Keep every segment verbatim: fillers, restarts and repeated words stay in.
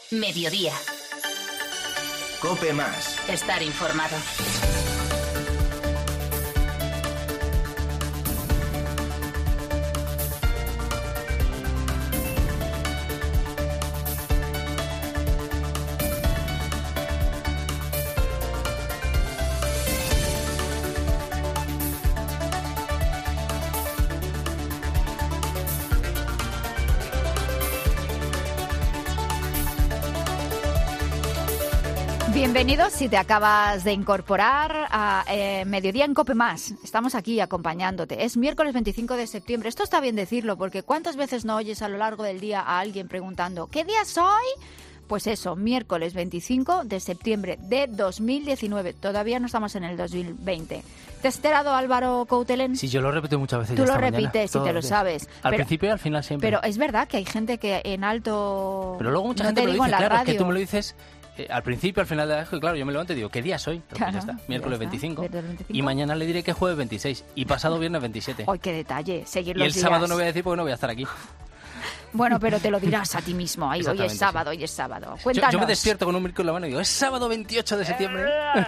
Mediodía. COPE más. Estar informado. Bienvenidos si te acabas de incorporar a eh, Mediodía en COPE más. Estamos aquí acompañándote. Es miércoles veinticinco de septiembre. Esto está bien decirlo porque ¿cuántas veces no oyes a lo largo del día a alguien preguntando ¿qué día es hoy? Pues eso, miércoles veinticinco de septiembre de dos mil diecinueve. Todavía no estamos en el dos mil veinte. ¿Te has enterado, Álvaro Coutelén? Sí, yo lo repito muchas veces. Tú ya lo esta repites mañana, y te lo sabes. Al pero, principio y al final siempre. Pero es verdad que hay gente que en alto... Pero luego mucha no gente te me lo digo dice, en la claro, radio. es que tú me lo dices... Eh, al principio, al final de la y claro, yo me levanto y digo, ¿qué día soy? Pues claro, ya está, miércoles ya está, veinticinco. veinticinco. Y mañana le diré que jueves veintiséis. Y pasado viernes veintisiete. ¡Ay, qué detalle! Seguir y los el días. sábado no voy a decir porque no voy a estar aquí. Bueno, pero te lo dirás a ti mismo. Ay, hoy es sábado, sí. hoy es sábado. Yo, Cuéntanos. yo me despierto con un micro en la mano y digo, es sábado veintiocho de septiembre.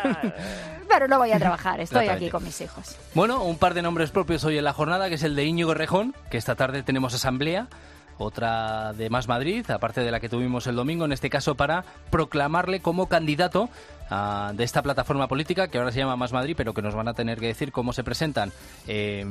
Pero no voy a trabajar, estoy aquí con mis hijos. Bueno, un par de nombres propios hoy en la jornada, que es el de Íñigo Errejón, que esta tarde tenemos asamblea. Otra de Más Madrid, aparte de la que tuvimos el domingo, en este caso para proclamarle como candidato uh, de esta plataforma política, que ahora se llama Más Madrid, pero que nos van a tener que decir cómo se presentan eh,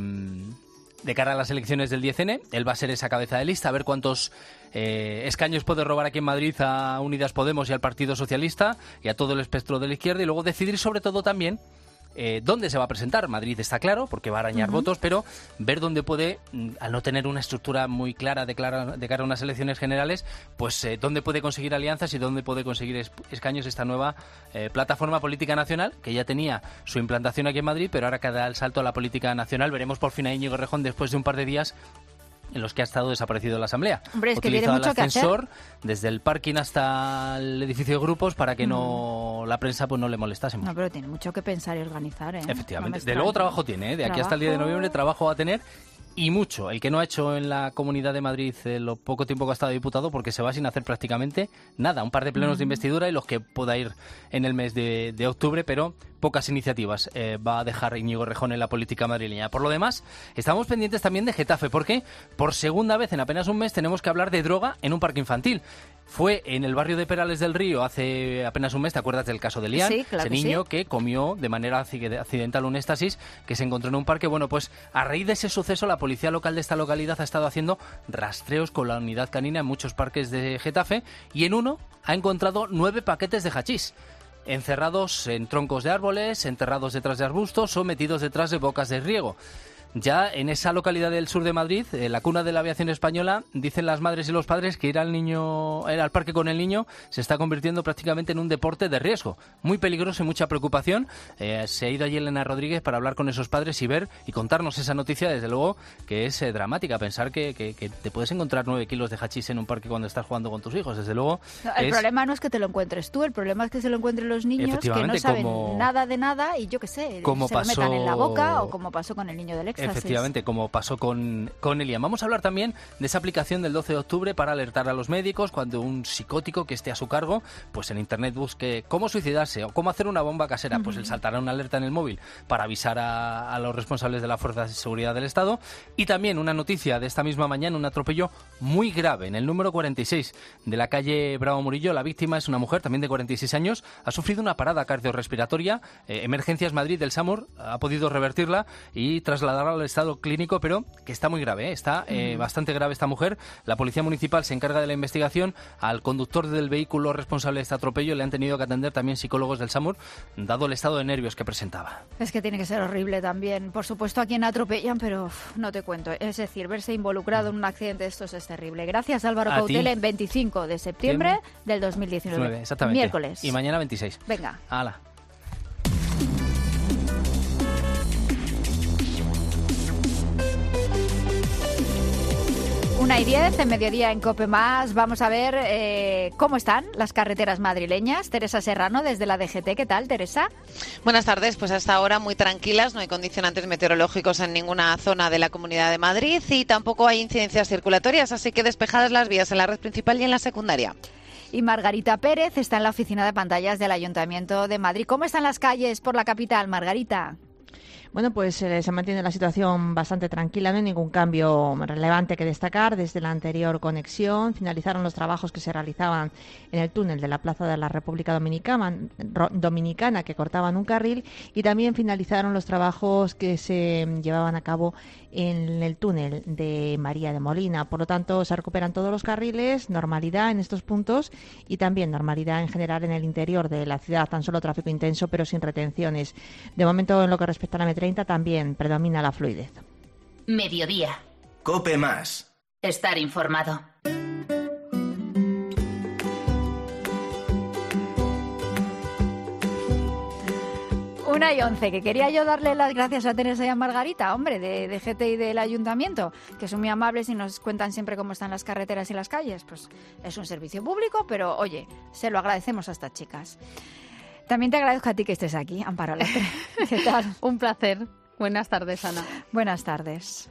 de cara a las elecciones del diez ene. Él va a ser esa cabeza de lista, a ver cuántos eh, escaños puede robar aquí en Madrid a Unidas Podemos y al Partido Socialista y a todo el espectro de la izquierda, y luego decidir sobre todo también Eh, ¿dónde se va a presentar? Madrid está claro, porque va a arañar uh-huh. votos, pero ver dónde puede, al no tener una estructura muy clara de, clara, de cara a unas elecciones generales, pues eh, dónde puede conseguir alianzas y dónde puede conseguir es, escaños esta nueva eh, plataforma política nacional, que ya tenía su implantación aquí en Madrid, pero ahora que da el salto a la política nacional. Veremos por fin a Íñigo Errejón después de un par de días en los que ha estado desaparecido de la asamblea. Hombre, es que tiene mucho el ascensor que hacer. Desde el parking hasta el edificio de grupos para que mm. no la prensa pues no le molestásemos. No, pero tiene mucho que pensar y organizar, ¿eh? Efectivamente. No de luego trabajo tiene, ¿eh? De trabajo... aquí hasta el diez de noviembre trabajo va a tener. Y mucho, el que no ha hecho en la Comunidad de Madrid eh, lo poco tiempo que ha estado diputado, porque se va sin hacer prácticamente nada, un par de plenos mm. de investidura y los que pueda ir en el mes de, de octubre, pero pocas iniciativas eh, va a dejar Íñigo Errejón en la política madrileña. Por lo demás, estamos pendientes también de Getafe, porque por segunda vez en apenas un mes tenemos que hablar de droga en un parque infantil. Fue en el barrio de Perales del Río hace apenas un mes, ¿te acuerdas del caso de Lian? Sí, claro Ese que niño sí. que comió de manera accidental un éxtasis que se encontró en un parque. Bueno, pues a raíz de ese suceso, la policía local de esta localidad ha estado haciendo rastreos con la unidad canina en muchos parques de Getafe, y en uno ha encontrado nueve paquetes de hachís, encerrados en troncos de árboles, enterrados detrás de arbustos o metidos detrás de bocas de riego. Ya en esa localidad del sur de Madrid, eh, la cuna de la aviación española, dicen las madres y los padres que ir al niño, ir al parque con el niño se está convirtiendo prácticamente en un deporte de riesgo. Muy peligroso y mucha preocupación. Eh, se ha ido allí Elena Rodríguez para hablar con esos padres y ver y contarnos esa noticia, desde luego, que es eh, dramática. Pensar que, que, que te puedes encontrar nueve kilos de hachís en un parque cuando estás jugando con tus hijos, desde luego. No, el es... problema no es que te lo encuentres tú, el problema es que se lo encuentren los niños que no saben como... nada de nada y yo qué sé, como se pasó... lo metan en la boca, o como pasó con el niño del éxtasis. Efectivamente, como pasó con, con Elian. Vamos a hablar también de esa aplicación del doce de octubre para alertar a los médicos cuando un psicótico que esté a su cargo, pues en internet busque cómo suicidarse o cómo hacer una bomba casera, uh-huh. pues él saltará una alerta en el móvil para avisar a, a los responsables de las fuerzas de seguridad del Estado. Y también una noticia de esta misma mañana, un atropello muy grave en el número cuarenta y seis de la calle Bravo Murillo. La víctima es una mujer también de cuarenta y seis años, ha sufrido una parada cardiorrespiratoria. Eh, Emergencias Madrid del SAMUR ha podido revertirla y trasladarla al estado clínico, pero que está muy grave, ¿eh? Está eh, mm. bastante grave esta mujer. La Policía Municipal se encarga de la investigación. Al conductor del vehículo responsable de este atropello le han tenido que atender también psicólogos del SAMUR, dado el estado de nervios que presentaba. Es que tiene que ser horrible también. Por supuesto, a quien atropellan, pero uf, no te cuento. Es decir, verse involucrado en un accidente de estos es terrible. Gracias, Álvaro Coutelén. veinticinco de septiembre ¿Quién? Del dos mil diecinueve. Exactamente. Miércoles. Y mañana veintiséis. Venga. Hala. Una y diez, en Mediodía en COPE más. Vamos a ver eh, cómo están las carreteras madrileñas. Teresa Serrano, desde la D G T. ¿Qué tal, Teresa? Buenas tardes. Pues hasta ahora muy tranquilas. No hay condicionantes meteorológicos en ninguna zona de la Comunidad de Madrid y tampoco hay incidencias circulatorias, así que despejadas las vías en la red principal y en la secundaria. Y Margarita Pérez está en la oficina de pantallas del Ayuntamiento de Madrid. ¿Cómo están las calles por la capital, Margarita? Bueno, pues eh, se mantiene la situación bastante tranquila, no hay ningún cambio relevante que destacar. Desde la anterior conexión finalizaron los trabajos que se realizaban en el túnel de la Plaza de la República Dominicana, Dominicana que cortaban un carril, y también finalizaron los trabajos que se llevaban a cabo en el túnel de María de Molina. Por lo tanto, se recuperan todos los carriles, normalidad en estos puntos y también normalidad en general en el interior de la ciudad, tan solo tráfico intenso pero sin retenciones. De momento, en lo que respecta a la M treinta, también predomina la fluidez. Mediodía. Cope más. Estar informado. Una y once, que quería yo darle las gracias a Teresa y a Margarita, hombre, de, de G T I del Ayuntamiento, que son muy amables y nos cuentan siempre cómo están las carreteras y las calles. Pues es un servicio público, pero oye, se lo agradecemos a estas chicas. También te agradezco a ti que estés aquí, Amparo Latre. ¿Qué tal? Un placer. Buenas tardes, Ana. Buenas tardes.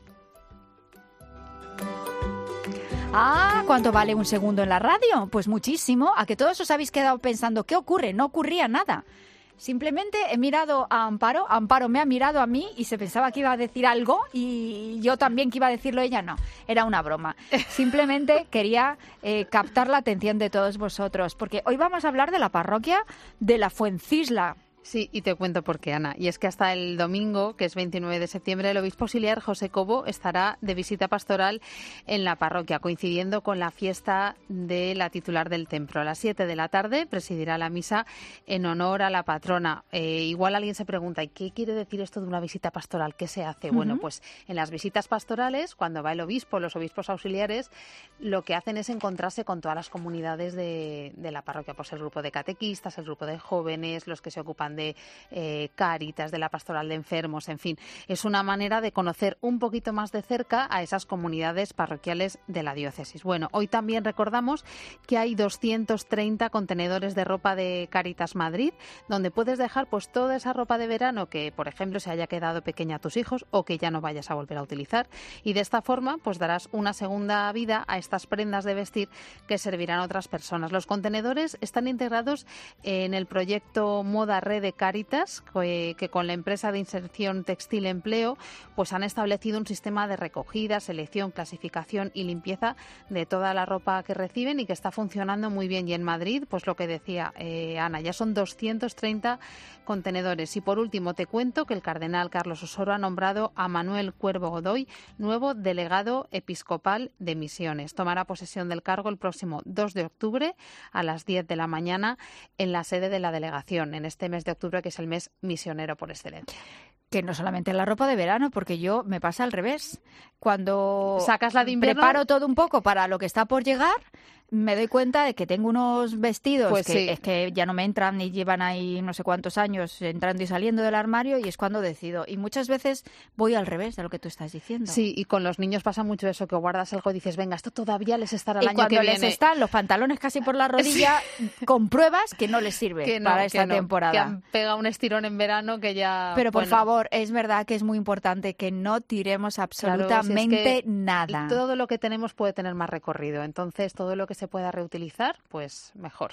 Ah, ¿cuánto vale un segundo en la radio? Pues muchísimo. ¿A que todos os habéis quedado pensando qué ocurre? No ocurría nada. Simplemente he mirado a Amparo, Amparo me ha mirado a mí y se pensaba que iba a decir algo y yo también que iba a decirlo ella. No, era una broma. Simplemente quería eh, captar la atención de todos vosotros, porque hoy vamos a hablar de la parroquia de la Fuencisla. Sí, y te cuento por qué, Ana. Y es que hasta el domingo, que es veintinueve de septiembre, el obispo auxiliar José Cobo estará de visita pastoral en la parroquia, coincidiendo con la fiesta de la titular del templo. A las siete de la tarde presidirá la misa en honor a la patrona. Eh, igual alguien se pregunta, ¿y qué quiere decir esto de una visita pastoral? ¿Qué se hace? Uh-huh. Bueno, pues en las visitas pastorales, cuando va el obispo, los obispos auxiliares, lo que hacen es encontrarse con todas las comunidades de, de la parroquia. Pues el grupo de catequistas, el grupo de jóvenes, los que se ocupan de eh, Cáritas, de la pastoral de enfermos, en fin. Es una manera de conocer un poquito más de cerca a esas comunidades parroquiales de la diócesis. Bueno, hoy también recordamos que hay doscientos treinta contenedores de ropa de Cáritas Madrid, donde puedes dejar pues toda esa ropa de verano que, por ejemplo, se haya quedado pequeña a tus hijos o que ya no vayas a volver a utilizar. Y de esta forma, pues darás una segunda vida a estas prendas de vestir que servirán a otras personas. Los contenedores están integrados en el proyecto Moda Red de Cáritas, que, que con la empresa de inserción textil empleo pues han establecido un sistema de recogida, selección, clasificación y limpieza de toda la ropa que reciben y que está funcionando muy bien. Y en Madrid, pues lo que decía eh, Ana, ya son doscientos treinta contenedores. Y por último te cuento que el cardenal Carlos Osoro ha nombrado a Manuel Cuervo Godoy nuevo delegado episcopal de misiones. Tomará posesión del cargo el próximo dos de octubre a las diez de la mañana en la sede de la delegación, en este mes de octubre, que es el mes misionero por excelencia. Que no solamente la ropa de verano, porque yo me pasa al revés. Cuando sacas la de invierno, preparo todo un poco para lo que está por llegar, me doy cuenta de que tengo unos vestidos pues que sí. es que ya no me entran ni llevan ahí no sé cuántos años entrando y saliendo del armario, y es cuando decido. Y muchas veces voy al revés de lo que tú estás diciendo. Sí, y con los niños pasa mucho eso, que guardas algo y dices, venga, esto todavía les estará el y año que viene. Y cuando les están los pantalones casi por la rodilla, sí. compruebas que no les sirve que no, para esta que no, temporada. Que han pegado un estirón en verano que ya... Pero por bueno. favor, es verdad que es muy importante que no tiremos absolutamente claro, si es que nada. Todo lo que tenemos puede tener más recorrido, entonces todo lo que se pueda reutilizar, pues mejor.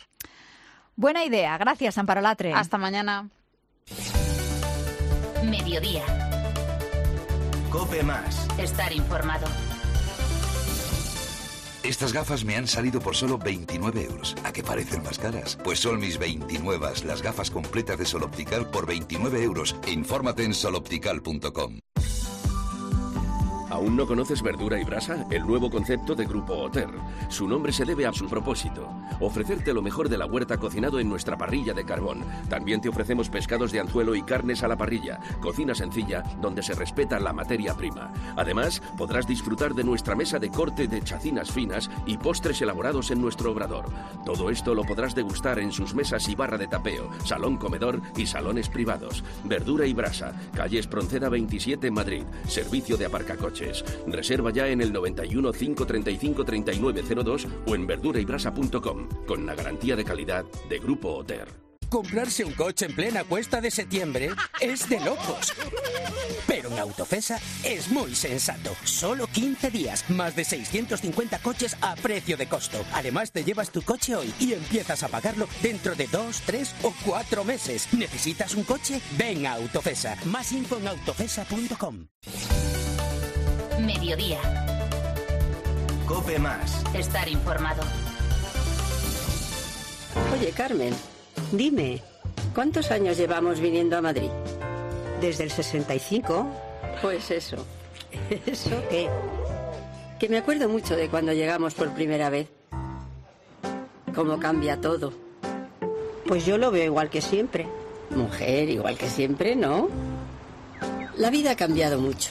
Buena idea, gracias, Amparo Latre. Hasta mañana. Mediodía. Cope más. Estar informado. Estas gafas me han salido por solo veintinueve euros. ¿A qué parecen más caras? Pues son mis veintinueve, las gafas completas de Sol Optical por veintinueve euros. Infórmate en sol optical punto com. ¿Aún no conoces Verdura y Brasa? El nuevo concepto de Grupo Oter. Su nombre se debe a su propósito: ofrecerte lo mejor de la huerta cocinado en nuestra parrilla de carbón. También te ofrecemos pescados de anzuelo y carnes a la parrilla. Cocina sencilla, donde se respeta la materia prima. Además, podrás disfrutar de nuestra mesa de corte de chacinas finas y postres elaborados en nuestro obrador. Todo esto lo podrás degustar en sus mesas y barra de tapeo, salón comedor y salones privados. Verdura y Brasa, calle Espronceda veintisiete, Madrid. Servicio de aparcacoches. Reserva ya en el noventa y uno, cinco treinta y cinco, treinta y nueve cero dos o en verdura y brasa punto com, con la garantía de calidad de Grupo Oter. Comprarse un coche en plena cuesta de septiembre es de locos. Pero en Autofesa es muy sensato. Solo quince días, más de seiscientos cincuenta coches a precio de costo. Además te llevas tu coche hoy y empiezas a pagarlo dentro de dos, tres o cuatro meses. ¿Necesitas un coche? Ven a Autofesa. Más info en autofesa punto com. Mediodía. COPE Más. Estar informado. Oye, Carmen, dime, ¿cuántos años llevamos viniendo a Madrid? Desde el sesenta y cinco. Pues eso. ¿Eso qué? Que me acuerdo mucho de cuando llegamos por primera vez. Cómo cambia todo. Pues yo lo veo igual que siempre. Mujer, igual que siempre, ¿no? La vida ha cambiado mucho.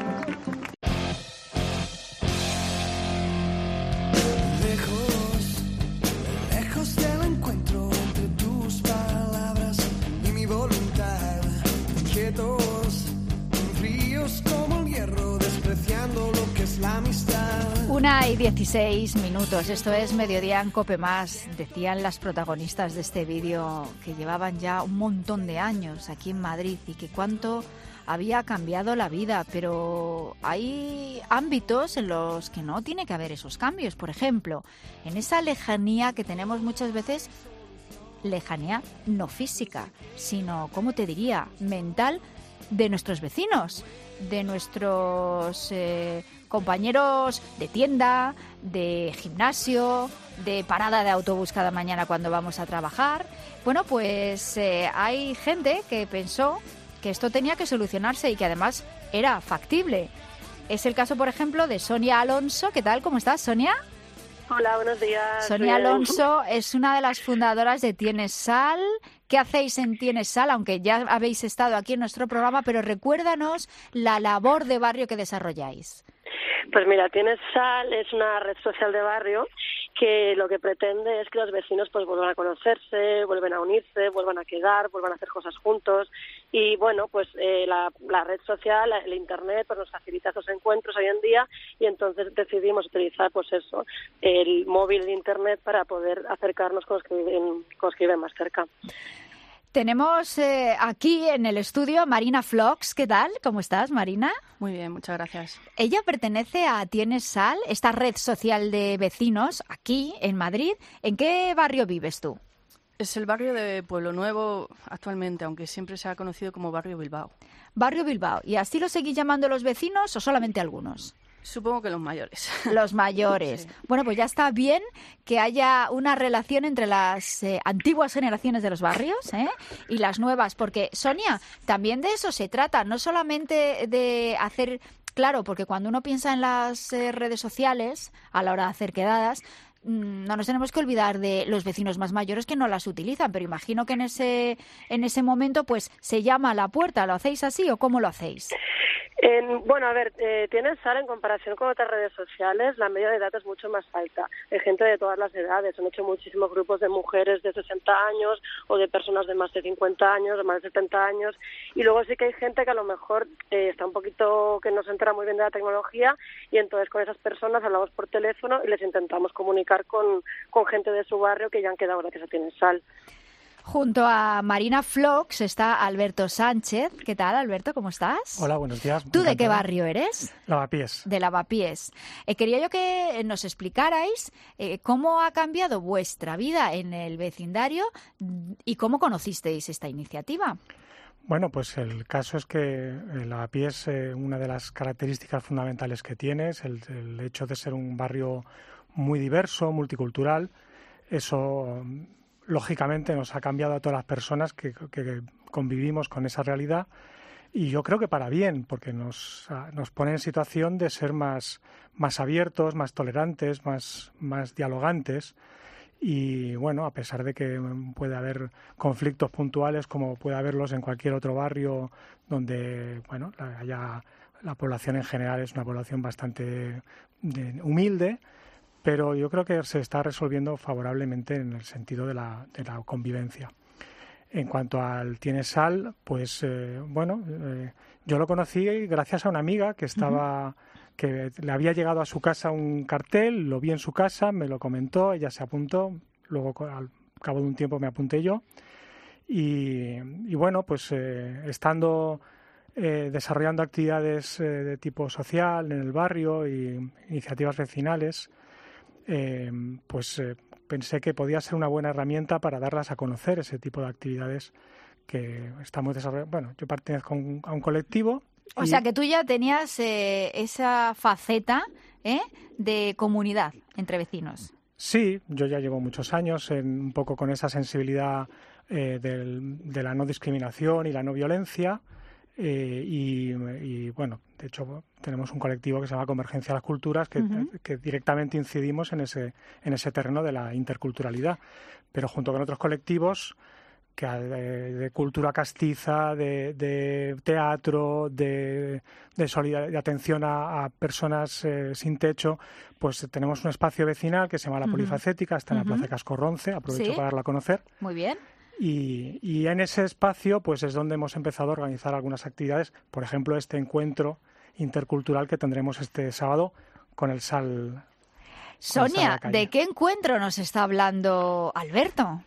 Una y dieciséis minutos, esto es Mediodía en COPE Más. Decían las protagonistas de este vídeo que llevaban ya un montón de años aquí en Madrid y que cuánto había cambiado la vida, pero hay ámbitos en los que no tiene que haber esos cambios. Por ejemplo, en esa lejanía que tenemos muchas veces, lejanía no física, sino, ¿cómo te diría?, mental, de nuestros vecinos, de nuestros eh, compañeros de tienda, de gimnasio, de parada de autobús cada mañana cuando vamos a trabajar. Bueno, pues eh, hay gente que pensó que esto tenía que solucionarse y que además era factible. Es el caso, por ejemplo, de Sonia Alonso. ¿Qué tal? ¿Cómo estás, Sonia? Hola, buenos días. Sonia Alonso es una de las fundadoras de Tienes Sal. ¿Qué hacéis en Tienes Sal? Aunque ya habéis estado aquí en nuestro programa, pero recuérdanos la labor de barrio que desarrolláis. Pues mira, Tienes Sal es una red social de barrio que lo que pretende es que los vecinos pues vuelvan a conocerse, vuelvan a unirse, vuelvan a quedar, vuelvan a hacer cosas juntos. Y bueno, pues eh, la, la red social, el internet, pues nos facilita esos encuentros hoy en día y entonces decidimos utilizar pues eso, el móvil de internet para poder acercarnos con los que viven, con los que viven más cerca. Tenemos eh, aquí en el estudio Marina Flox. ¿Qué tal? ¿Cómo estás, Marina? Muy bien, muchas gracias. Ella pertenece a Tienes Sal, esta red social de vecinos aquí en Madrid. ¿En qué barrio vives tú? Es el barrio de Pueblo Nuevo actualmente, aunque siempre se ha conocido como Barrio Bilbao. Barrio Bilbao. ¿Y así lo seguís llamando los vecinos o solamente algunos? Supongo que los mayores. Los mayores. Sí. Bueno, pues ya está bien que haya una relación entre las eh, antiguas generaciones de los barrios ¿eh? y las nuevas, porque, Sonia, también de eso se trata, no solamente de hacer, claro, porque cuando uno piensa en las eh, redes sociales, a la hora de hacer quedadas, no nos tenemos que olvidar de los vecinos más mayores que no las utilizan, pero imagino que en ese, en ese momento pues se llama a la puerta. ¿Lo hacéis así o cómo lo hacéis? En, bueno, a ver, eh, Tienes Sal en comparación con otras redes sociales, la media de edad es mucho más alta. Hay gente de todas las edades, han hecho muchísimos grupos de mujeres de sesenta años o de personas de más de cincuenta años, de más de setenta años. Y luego sí que hay gente que a lo mejor eh, está un poquito, que no se entera muy bien de la tecnología y entonces con esas personas hablamos por teléfono y les intentamos comunicar con, con gente de su barrio que ya han quedado gracias a Tienes Sal. Junto a Marina Flox está Alberto Sánchez. ¿Qué tal, Alberto? ¿Cómo estás? Hola, buenos días. ¿Tú de qué barrio eres? Lavapiés. De Lavapiés. Eh, quería yo que nos explicarais eh, cómo ha cambiado vuestra vida en el vecindario y cómo conocisteis esta iniciativa. Bueno, pues el caso es que Lavapiés, eh, una de las características fundamentales que tiene es el, el hecho de ser un barrio muy diverso, multicultural. Eso, lógicamente, nos ha cambiado a todas las personas que, que convivimos con esa realidad y yo creo que para bien, porque nos, nos pone en situación de ser más, más abiertos, más tolerantes, más, más dialogantes y, bueno, a pesar de que puede haber conflictos puntuales como puede haberlos en cualquier otro barrio donde, bueno, haya, la población en general es una población bastante de, humilde, pero yo creo que se está resolviendo favorablemente en el sentido de la, de la convivencia. En cuanto al Tienes Sal, pues eh, bueno, eh, yo lo conocí gracias a una amiga que estaba, uh-huh. que le había llegado a su casa un cartel, lo vi en su casa, me lo comentó, ella se apuntó, luego al cabo de un tiempo me apunté yo Y, y bueno, pues eh, estando eh, desarrollando actividades eh, de tipo social en el barrio y iniciativas vecinales, eh, pues eh, pensé que podía ser una buena herramienta para darlas a conocer, ese tipo de actividades que estamos desarrollando. Bueno, yo pertenezco a un, a un colectivo. O y... sea, que tú ya tenías eh, esa faceta ¿eh? de comunidad entre vecinos. Sí, yo ya llevo muchos años en, un poco con esa sensibilidad eh, del, de la no discriminación y la no violencia. Eh, y, y, bueno, de hecho tenemos un colectivo que se llama Convergencia de las Culturas que, uh-huh. que directamente incidimos en ese, en ese terreno de la interculturalidad, pero junto con otros colectivos que de, de cultura castiza, de, de teatro, de, de, solidar- de atención a, a personas eh, sin techo, pues tenemos un espacio vecinal que se llama La uh-huh. Polifacética, está en uh-huh. la Plaza Cascorronce, aprovecho ¿Sí? para darla a conocer. Muy bien. Y, y en ese espacio pues es donde hemos empezado a organizar algunas actividades, por ejemplo este encuentro intercultural que tendremos este sábado con el Sal. Sonia, ¿de qué encuentro nos está hablando Alberto?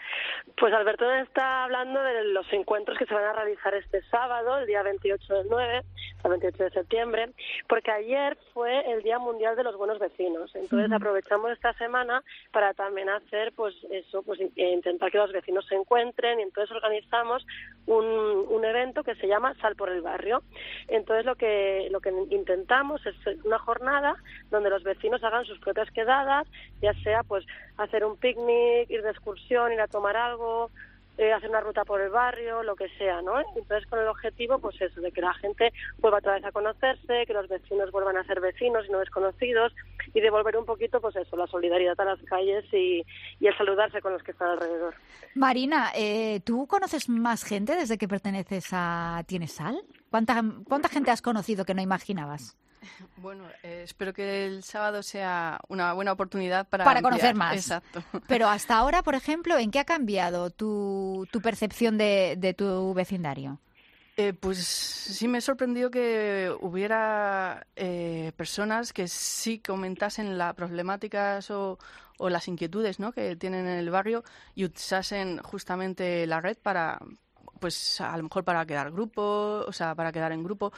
Pues Alberto está hablando de los encuentros que se van a realizar este sábado, el día veintiocho del nueve, el veintiocho de septiembre, porque ayer fue el Día Mundial de los Buenos Vecinos. Entonces uh-huh. aprovechamos esta semana para también hacer, pues eso, pues intentar que los vecinos se encuentren, y entonces organizamos un, un evento que se llama Sal por el Barrio. Entonces lo que lo que intentamos es una jornada donde los vecinos hagan sus propias quedadas, ya sea pues hacer un picnic, ir de excursión, ir a tomar algo, Eh, hacer una ruta por el barrio, lo que sea, ¿no? Entonces, con el objetivo, pues eso, de que la gente vuelva otra vez a conocerse, que los vecinos vuelvan a ser vecinos y no desconocidos, y devolver un poquito, pues eso, la solidaridad a las calles y, y el saludarse con los que están alrededor. Marina, eh, ¿tú conoces más gente desde que perteneces a Tienes Sal? ¿Cuánta, cuánta gente has conocido que no imaginabas? Bueno, eh, espero que el sábado sea una buena oportunidad para, para conocer más. Exacto. Pero hasta ahora, por ejemplo, ¿en qué ha cambiado tu, tu percepción de, de tu vecindario? Eh, pues sí me sorprendió que hubiera eh, personas que sí comentasen las problemáticas o, o las inquietudes, ¿no?, que tienen en el barrio y usasen justamente la red para, pues a lo mejor para quedar grupo, o sea, para quedar en grupo,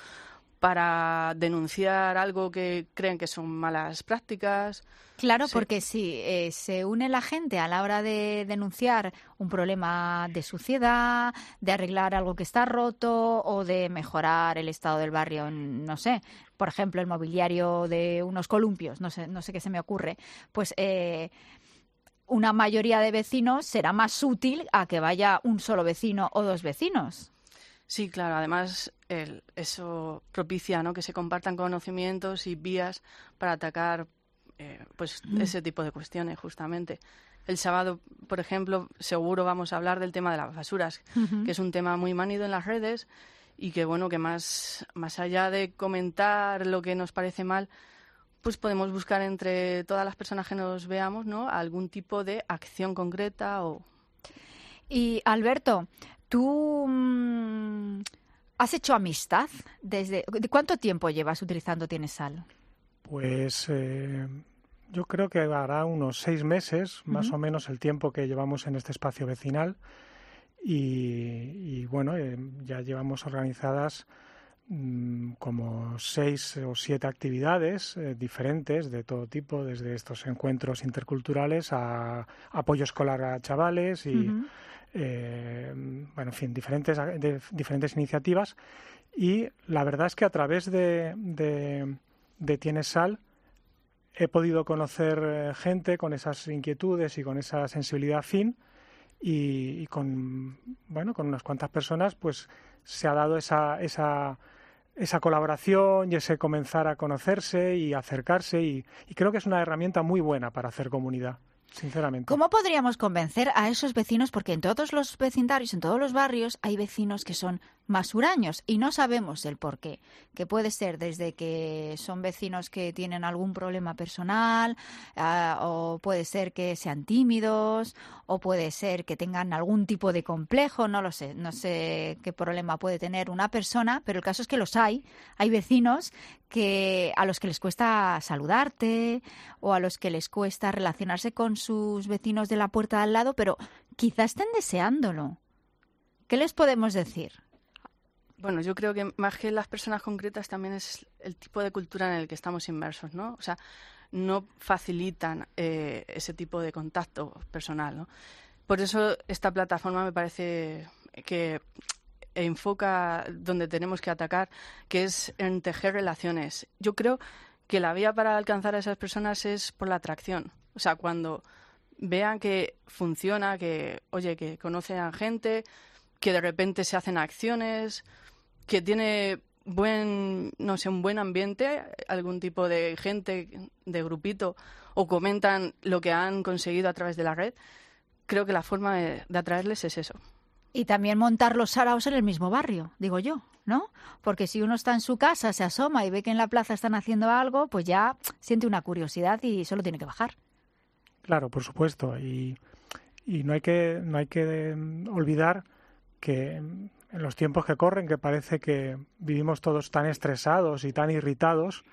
para denunciar algo que creen que son malas prácticas. Claro, sí. porque si eh, se une la gente a la hora de denunciar un problema de suciedad, de arreglar algo que está roto o de mejorar el estado del barrio, no sé, por ejemplo, el mobiliario de unos columpios, no sé, no sé qué se me ocurre, pues eh, una mayoría de vecinos será más útil a que vaya un solo vecino o dos vecinos. Sí, claro. Además, el, eso propicia, ¿no?, que se compartan conocimientos y vías para atacar eh, pues mm. ese tipo de cuestiones, justamente. El sábado, por ejemplo, seguro vamos a hablar del tema de las basuras, uh-huh. que es un tema muy manido en las redes y que, bueno, que más, más allá de comentar lo que nos parece mal, pues podemos buscar entre todas las personas que nos veamos, ¿no?, algún tipo de acción concreta o... Y, Alberto, ¿tú mmm, has hecho amistad? desde ¿De cuánto tiempo llevas utilizando Tienes Sal? Pues eh, yo creo que hará unos seis meses, más uh-huh. o menos el tiempo que llevamos en este espacio vecinal. Y, y bueno, eh, ya llevamos organizadas mmm, como seis o siete actividades eh, diferentes de todo tipo, desde estos encuentros interculturales a apoyo escolar a chavales y... Uh-huh. Eh, bueno, en fin, diferentes, de, diferentes iniciativas, y la verdad es que a través de, de, de Tienes Sal he podido conocer eh, gente con esas inquietudes y con esa sensibilidad afín, y, y con, bueno, con unas cuantas personas pues se ha dado esa, esa, esa colaboración y ese comenzar a conocerse y acercarse, y, y creo que es una herramienta muy buena para hacer comunidad. Sinceramente. ¿Cómo podríamos convencer a esos vecinos? Porque en todos los vecindarios, en todos los barrios, hay vecinos que son más huraños y no sabemos el por qué. Que puede ser desde que son vecinos que tienen algún problema personal, uh, o puede ser que sean tímidos, o puede ser que tengan algún tipo de complejo, no lo sé. No sé qué problema puede tener una persona, pero el caso es que los hay. Hay vecinos que a los que les cuesta saludarte o a los que les cuesta relacionarse con sus vecinos de la puerta de al lado, pero quizás estén deseándolo. ¿Qué les podemos decir? Bueno, yo creo que más que las personas concretas también es el tipo de cultura en el que estamos inmersos, ¿no? O sea, no facilitan eh, ese tipo de contacto personal, ¿no? Por eso esta plataforma me parece que enfoca donde tenemos que atacar, que es en tejer relaciones. Yo creo que la vía para alcanzar a esas personas es por la atracción. O sea, cuando vean que funciona, que, oye, que conocen a gente, que de repente se hacen acciones, que tiene buen, no sé, un buen ambiente, algún tipo de gente, de grupito, o comentan lo que han conseguido a través de la red, creo que la forma de, de atraerles es eso. Y también montar los saraos en el mismo barrio, digo yo, ¿no? Porque si uno está en su casa, se asoma y ve que en la plaza están haciendo algo, pues ya siente una curiosidad y solo tiene que bajar. Claro, por supuesto. Y, y no hay que, no hay que olvidar que en los tiempos que corren, que parece que vivimos todos tan estresados y tan irritados,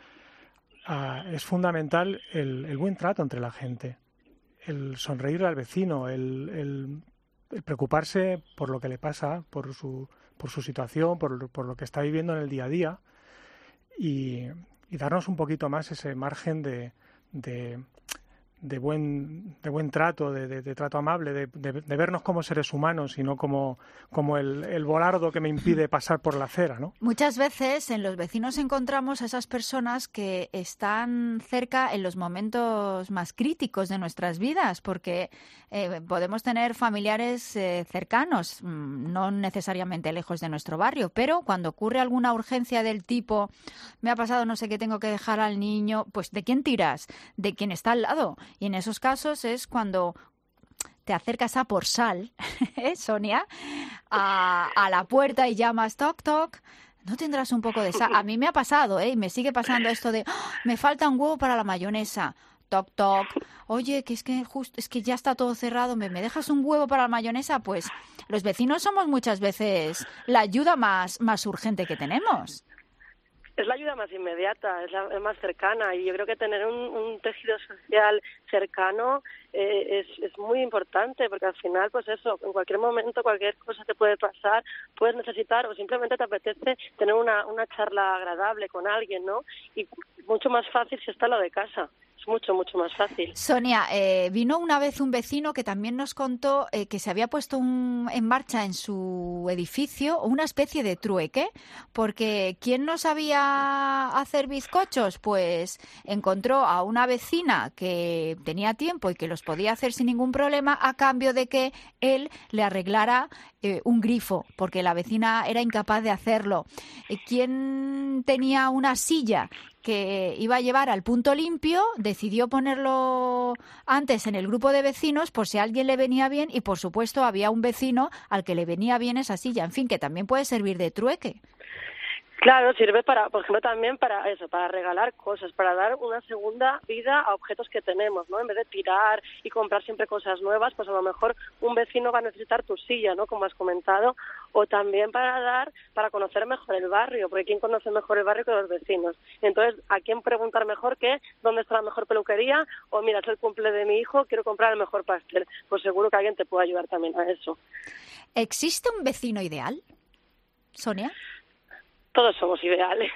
uh, es fundamental el, el buen trato entre la gente, el sonreírle al vecino, el, el, el preocuparse por lo que le pasa, por su, por su situación, por, por lo que está viviendo en el día a día y, y darnos un poquito más ese margen de, de, de, buen, de buen trato, de, de, de trato amable, de, de, de vernos como seres humanos y no como, como el, el volardo que me impide pasar por la acera, ¿no? Muchas veces en los vecinos encontramos a esas personas que están cerca en los momentos más críticos de nuestras vidas, porque eh, podemos tener familiares eh, cercanos, no necesariamente lejos de nuestro barrio, pero cuando ocurre alguna urgencia del tipo, me ha pasado no sé qué, tengo que dejar al niño, pues ¿de quién tiras? De quien está al lado. Y en esos casos es cuando te acercas a por sal, ¿eh, Sonia? A, a la puerta y llamas toc toc. ¿No tendrás un poco de sal? A mí me ha pasado, ¿eh? Y me sigue pasando esto de ¡oh! Me falta un huevo para la mayonesa. Toc toc. Oye, que es que justo es que ya está todo cerrado. ¿Me, ¿Me dejas un huevo para la mayonesa? Pues los vecinos somos muchas veces la ayuda más, más urgente que tenemos. Es la ayuda más inmediata, es la es más cercana y yo creo que tener un, un tejido social cercano eh, es, es muy importante porque al final, pues eso, en cualquier momento, cualquier cosa te puede pasar, puedes necesitar o simplemente te apetece tener una, una charla agradable con alguien, ¿no? Y mucho más fácil si está lo de casa. Es mucho, mucho más fácil. Sonia, eh, vino una vez un vecino que también nos contó eh, que se había puesto un, en marcha en su edificio una especie de trueque, porque ¿quién no sabía hacer bizcochos? Pues encontró a una vecina que tenía tiempo y que los podía hacer sin ningún problema a cambio de que él le arreglara eh, un grifo, porque la vecina era incapaz de hacerlo. Eh, ¿Quién tenía una silla que iba a llevar al punto limpio, decidió ponerlo antes en el grupo de vecinos por si a alguien le venía bien y, por supuesto, había un vecino al que le venía bien esa silla, en fin, que también puede servir de trueque. Claro, sirve para, por ejemplo, también para eso, para regalar cosas, para dar una segunda vida a objetos que tenemos, ¿no? En vez de tirar y comprar siempre cosas nuevas, pues a lo mejor un vecino va a necesitar tu silla, ¿no? Como has comentado, o también para dar, para conocer mejor el barrio, porque ¿quién conoce mejor el barrio que los vecinos? Entonces, ¿a quién preguntar mejor qué? ¿Dónde está la mejor peluquería? O mira, es el cumple de mi hijo, quiero comprar el mejor pastel. Pues seguro que alguien te puede ayudar también a eso. ¿Existe un vecino ideal, Sonia? Todos somos ideales.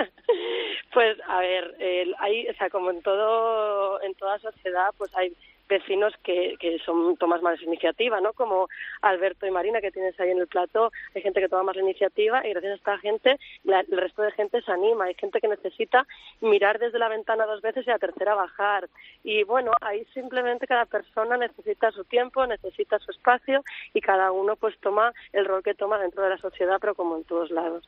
Pues a ver, eh, hay, o sea, como en todo, en toda sociedad, pues hay vecinos que, que son tomas más iniciativa, ¿no? Como Alberto y Marina que tienes ahí en el plató, hay gente que toma más la iniciativa y gracias a esta gente la, el resto de gente se anima, hay gente que necesita mirar desde la ventana dos veces y a la tercera bajar y bueno, ahí simplemente cada persona necesita su tiempo, necesita su espacio y cada uno pues toma el rol que toma dentro de la sociedad, pero como en todos lados.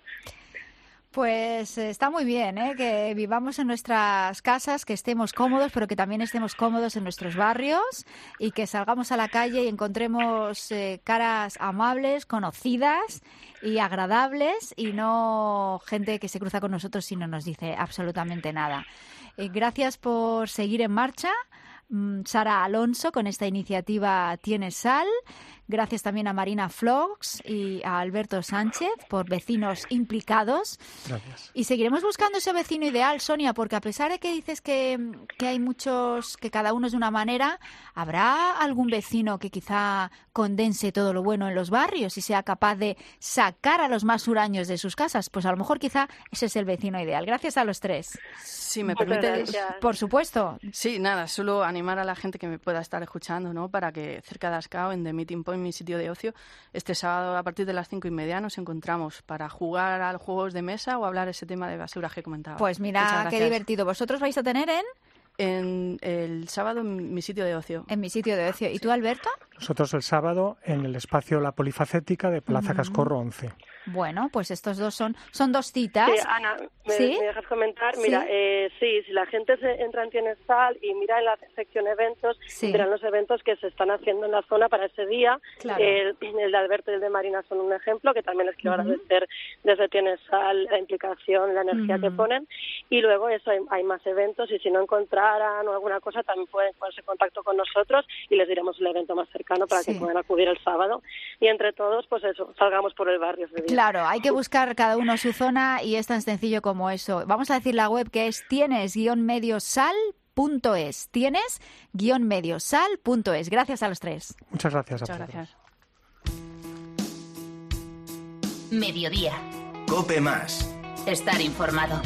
Pues está muy bien, ¿eh? Que vivamos en nuestras casas, que estemos cómodos, pero que también estemos cómodos en nuestros barrios y que salgamos a la calle y encontremos eh, caras amables, conocidas y agradables y no gente que se cruza con nosotros y no nos dice absolutamente nada. Eh, gracias por seguir en marcha, Sara Alonso, con esta iniciativa Tienes Sal, Gracias también a Marina Flox y a Alberto Sánchez por vecinos implicados. Gracias. Y seguiremos buscando ese vecino ideal, Sonia, porque a pesar de que dices que, que hay muchos, que cada uno es de una manera, ¿habrá algún vecino que quizá condense todo lo bueno en los barrios y sea capaz de sacar a los más huraños de sus casas? Pues a lo mejor quizá ese es el vecino ideal. Gracias a los tres. Si me Muchas permite, gracias. Por supuesto. Sí, nada, solo animar a la gente que me pueda estar escuchando, ¿no? Para que cerca de Ascao, en The Meeting Point, mi sitio de ocio, este sábado a partir de las cinco y media nos encontramos para jugar a juegos de mesa o hablar ese tema de basura que comentaba. Pues mira, qué divertido. ¿Vosotros vais a tener en...? En el sábado en mi sitio de ocio. En mi sitio de ocio. ¿Y tú, Alberto? Nosotros el sábado en el espacio La Polifacética de Plaza Mm. Cascorro once. Bueno, pues estos dos son, son dos citas. Sí, Ana, ¿me, ¿Sí? me dejas comentar? ¿Sí? Mira, eh, sí, si la gente se entra en Tienestal y mira en la sección eventos, Sí. verán los eventos que se están haciendo en la zona para ese día. Claro. El, el de Alberto y el de Marina son un ejemplo, que también les quiero Ujú. agradecer desde Tienestal la implicación, la energía que Ujú. ponen. Y luego eso, hay, hay más eventos y si no encontraran o alguna cosa, también pueden ponerse en contacto con nosotros y les diremos el evento más cercano para Sí. que puedan acudir el sábado. Y entre todos, pues eso, salgamos por el barrio ese día. Claro, hay que buscar cada uno su zona y es tan sencillo como eso. Vamos a decir la web que es tienes guion mediosal punto es. Tienes guion mediosal punto es. Gracias a los tres. Muchas gracias a Muchas todos. gracias. Mediodía. Cope Más. Estar informado.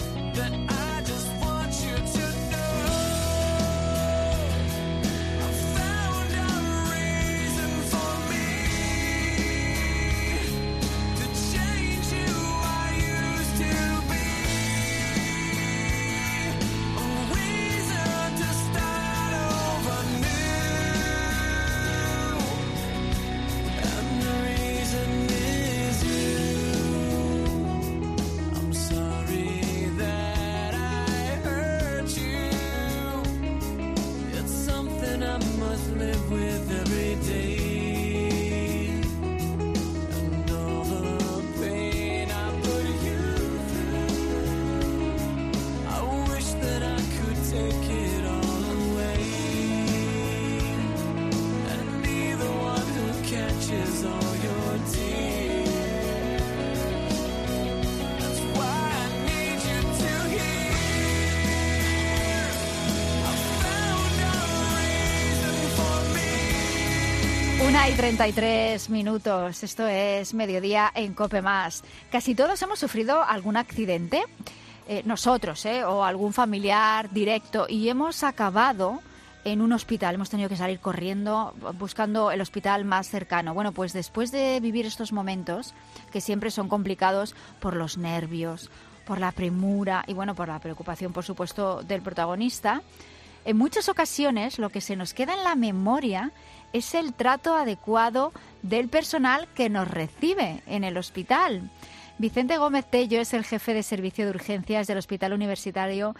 Una y treinta y tres minutos. Esto es Mediodía en Cope Más. Casi todos hemos sufrido algún accidente, eh, nosotros, eh, o algún familiar directo, y hemos acabado en un hospital. Hemos tenido que salir corriendo buscando el hospital más cercano. Bueno, pues después de vivir estos momentos, que siempre son complicados por los nervios, por la premura y, bueno, por la preocupación, por supuesto, del protagonista, en muchas ocasiones lo que se nos queda en la memoria es el trato adecuado del personal que nos recibe en el hospital. Vicente Gómez Tello es el jefe de servicio de urgencias del Hospital Universitario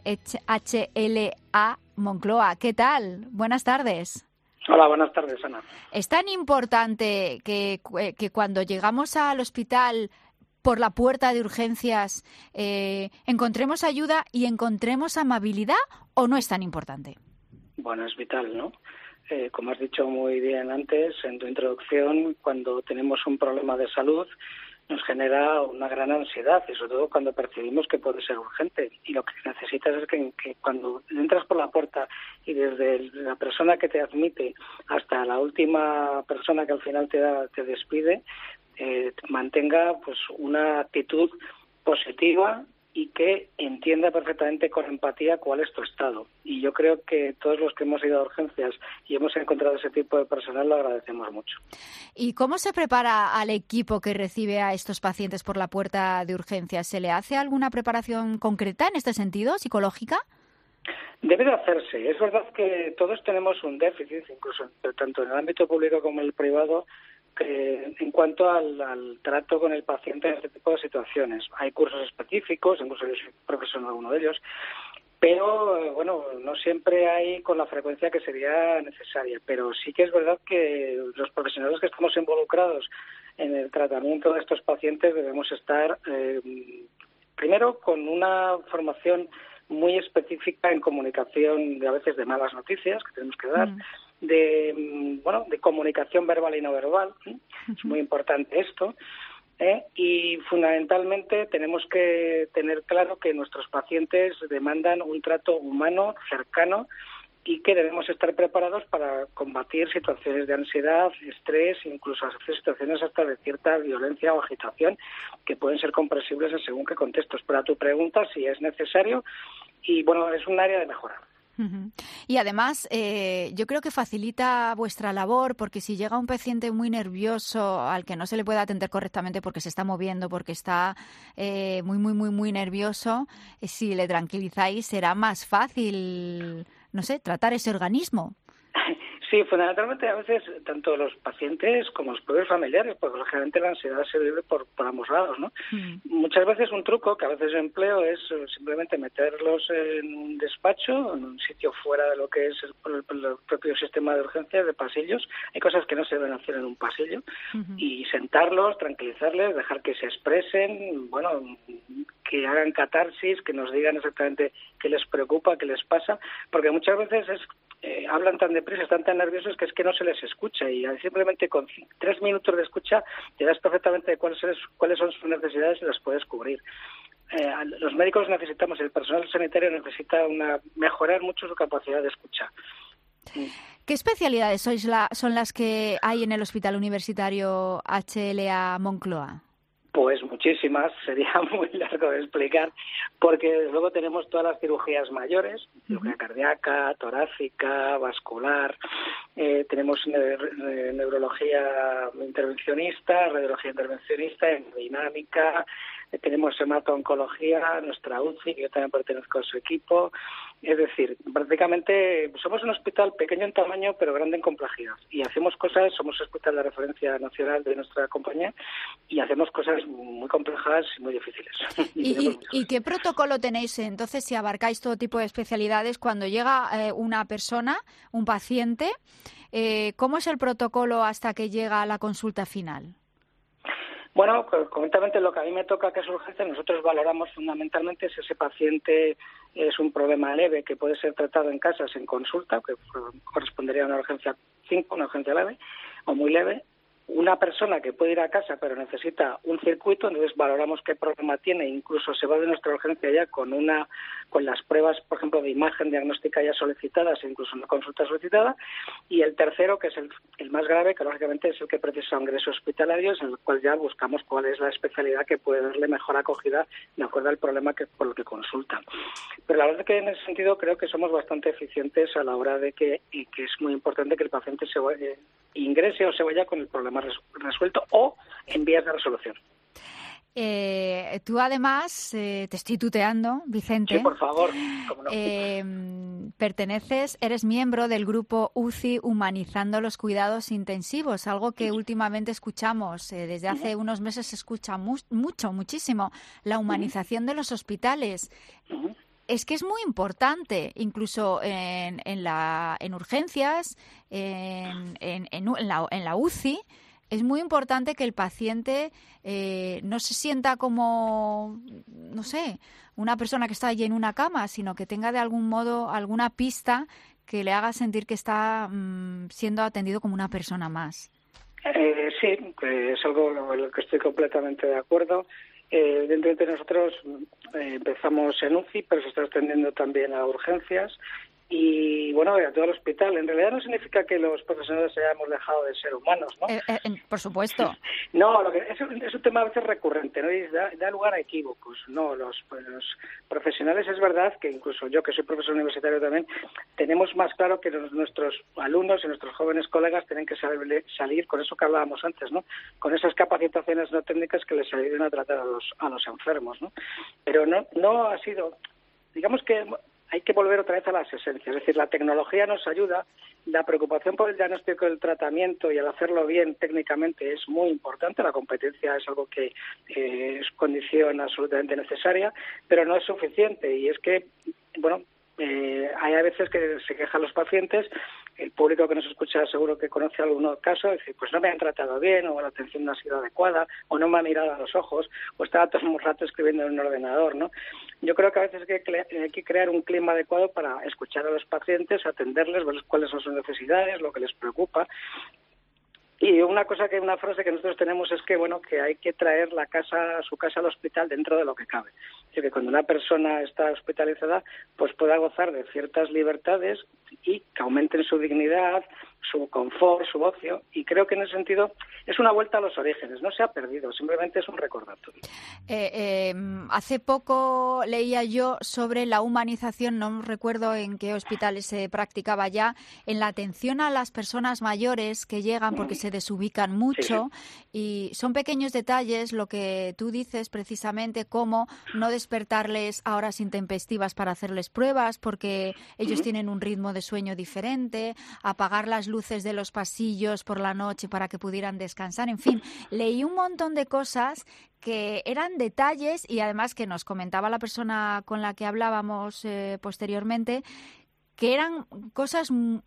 H L A Moncloa. ¿Qué tal? Buenas tardes. Hola, buenas tardes, Ana. ¿Es tan importante que, que cuando llegamos al hospital por la puerta de urgencias eh, encontremos ayuda y encontremos amabilidad, o no es tan importante? Bueno, es vital, ¿no? Eh, como has dicho muy bien antes en tu introducción, cuando tenemos un problema de salud nos genera una gran ansiedad y sobre todo cuando percibimos que puede ser urgente, y lo que necesitas es que, que cuando entras por la puerta y desde la persona que te admite hasta la última persona que al final te da, te despide, eh, mantenga pues una actitud positiva y que entienda perfectamente con empatía cuál es tu estado. Y yo creo que todos los que hemos ido a urgencias y hemos encontrado ese tipo de personal lo agradecemos mucho. ¿Y cómo se prepara al equipo que recibe a estos pacientes por la puerta de urgencias? ¿Se le hace alguna preparación concreta en este sentido, psicológica? Debe de hacerse. Es verdad que todos tenemos un déficit, incluso tanto en el ámbito público como en el privado, que en cuanto al, al trato con el paciente en este tipo de situaciones. Hay cursos específicos, incluso yo soy profesor en alguno de ellos, pero bueno, no siempre hay con la frecuencia que sería necesaria. Pero sí que es verdad que los profesionales que estamos involucrados en el tratamiento de estos pacientes debemos estar, eh, primero, con una formación muy específica en comunicación de a veces de malas noticias que tenemos que dar, mm. de, bueno, de comunicación verbal y no verbal. ¿eh? Es muy importante esto. ¿eh? Y fundamentalmente tenemos que tener claro que nuestros pacientes demandan un trato humano, cercano, y que debemos estar preparados para combatir situaciones de ansiedad, estrés, incluso situaciones hasta de cierta violencia o agitación que pueden ser comprensibles en según qué contextos. Pero a tu pregunta, si es necesario, y bueno, es un área de mejora. Uh-huh. Y además, eh, yo creo que facilita vuestra labor, porque si llega un paciente muy nervioso al que no se le puede atender correctamente porque se está moviendo, porque está eh, muy, muy, muy, muy nervioso, eh, si le tranquilizáis será más fácil, no sé, tratar ese organismo. Sí, fundamentalmente a veces tanto los pacientes como los propios familiares, porque lógicamente la ansiedad se vive por, por ambos lados, ¿no? Mm. Muchas veces un truco que a veces empleo es simplemente meterlos en un despacho, en un sitio fuera de lo que es el, el, el propio sistema de urgencias, de pasillos. Hay cosas que no se deben hacer en un pasillo. Uh-huh. Y sentarlos, tranquilizarles, dejar que se expresen, bueno, que hagan catarsis, que nos digan exactamente qué les preocupa, qué les pasa, porque muchas veces es Eh, hablan tan deprisa, están tan nerviosos que es que no se les escucha, y simplemente con tres minutos de escucha te das perfectamente cuáles, cuáles son sus necesidades y las puedes cubrir. Eh, los médicos necesitamos, el personal sanitario necesita una, mejorar mucho su capacidad de escucha. ¿Qué especialidades sois la, son las que hay en el Hospital Universitario H L A Moncloa? Pues muchísimas, sería muy largo de explicar, porque luego tenemos todas las cirugías mayores, cirugía cardíaca, torácica, vascular, eh, tenemos ne- neurología intervencionista, radiología intervencionista, hemodinámica, eh, tenemos hemato-oncología, nuestra U C I, que yo también pertenezco a su equipo. Es decir, prácticamente somos un hospital pequeño en tamaño, pero grande en complejidad. Y hacemos cosas, somos hospital de referencia nacional de nuestra compañía, y hacemos cosas muy complejas y muy difíciles. ¿Y, y, ¿Y qué protocolo tenéis entonces si abarcáis todo tipo de especialidades? Cuando llega eh, una persona, un paciente, eh, ¿cómo es el protocolo hasta que llega a la consulta final? Bueno, concretamente lo que a mí me toca, que es urgencia, nosotros valoramos fundamentalmente si ese paciente es un problema leve que puede ser tratado en casa sin consulta, que correspondería a una urgencia cinco, una urgencia leve o muy leve. Una persona que puede ir a casa pero necesita un circuito, entonces valoramos qué problema tiene, incluso se va de nuestra urgencia ya con una con las pruebas, por ejemplo, de imagen diagnóstica ya solicitadas, incluso una consulta solicitada. Y el tercero, que es el, el más grave, que lógicamente es el que precisa ingreso hospitalario, en el cual ya buscamos cuál es la especialidad que puede darle mejor acogida de acuerdo al problema que por el que consultan. Pero la verdad es que en ese sentido creo que somos bastante eficientes a la hora de que, y que es muy importante que el paciente se vaya, eh, ingrese o se vaya con el problema resuelto o en vías de resolución. Eh, tú además, eh, te estoy tuteando, Vicente. Sí, por favor. ¿Cómo no? Eh, perteneces, eres miembro del grupo U C I Humanizando los Cuidados Intensivos, algo que últimamente escuchamos, eh, desde hace uh-huh. unos meses se escucha mu- mucho, muchísimo, la humanización uh-huh. de los hospitales. Uh-huh. Es que es muy importante, incluso en, en, la, en urgencias, en, en, en, la, en la U C I, es muy importante que el paciente eh, no se sienta como, no sé, una persona que está allí en una cama, sino que tenga de algún modo alguna pista que le haga sentir que está mmm, siendo atendido como una persona más. Eh, sí, es algo en lo que estoy completamente de acuerdo. Eh, evidentemente nosotros eh, empezamos en U C I, pero se está extendiendo también a urgencias y, bueno, a todo el hospital. En realidad no significa que los profesionales hayamos dejado de ser humanos, ¿no? Eh, eh, por supuesto. No, lo que, es, un, es un tema a veces recurrente, ¿no? Y da, da lugar a equívocos. No, los, pues, los profesionales, es verdad que incluso yo, que soy profesor universitario también, tenemos más claro que los, nuestros alumnos y nuestros jóvenes colegas tienen que salir, salir con eso que hablábamos antes, ¿no? Con esas capacitaciones no técnicas que les ayuden a tratar a los, a los enfermos, ¿no? Pero no, no ha sido, digamos que hay que volver otra vez a las esencias. Es decir, la tecnología nos ayuda, la preocupación por el diagnóstico y el tratamiento y al hacerlo bien técnicamente es muy importante, la competencia es algo que eh, es condición absolutamente necesaria, pero no es suficiente. Y es que, bueno, eh, hay a veces que se quejan los pacientes el público que nos escucha seguro que conoce algunos casos, decir, pues no me han tratado bien, o la atención no ha sido adecuada, o no me han mirado a los ojos, o estaba todo un rato escribiendo en un ordenador, ¿no? Yo creo que a veces hay que, hay que crear un clima adecuado para escuchar a los pacientes, atenderles, ver cuáles son sus necesidades, lo que les preocupa. Y una cosa que una frase que nosotros tenemos es que bueno que hay que traer la casa su casa al hospital dentro de lo que cabe. Es decir, que cuando una persona está hospitalizada pues pueda gozar de ciertas libertades y que aumenten su dignidad, su confort, su ocio, y creo que en ese sentido es una vuelta a los orígenes, no se ha perdido, simplemente es un recordatorio. Eh, eh, hace poco leía yo sobre la humanización, no recuerdo en qué hospitales se practicaba ya, en la atención a las personas mayores que llegan porque se desubican mucho, sí. Y son pequeños detalles, lo que tú dices precisamente, como no despertarles a horas intempestivas para hacerles pruebas porque ellos uh-huh. tienen un ritmo de sueño diferente, apagar las luces de los pasillos por la noche para que pudieran descansar. En fin, leí un montón de cosas que eran detalles y además que nos comentaba la persona con la que hablábamos eh, posteriormente, que eran cosas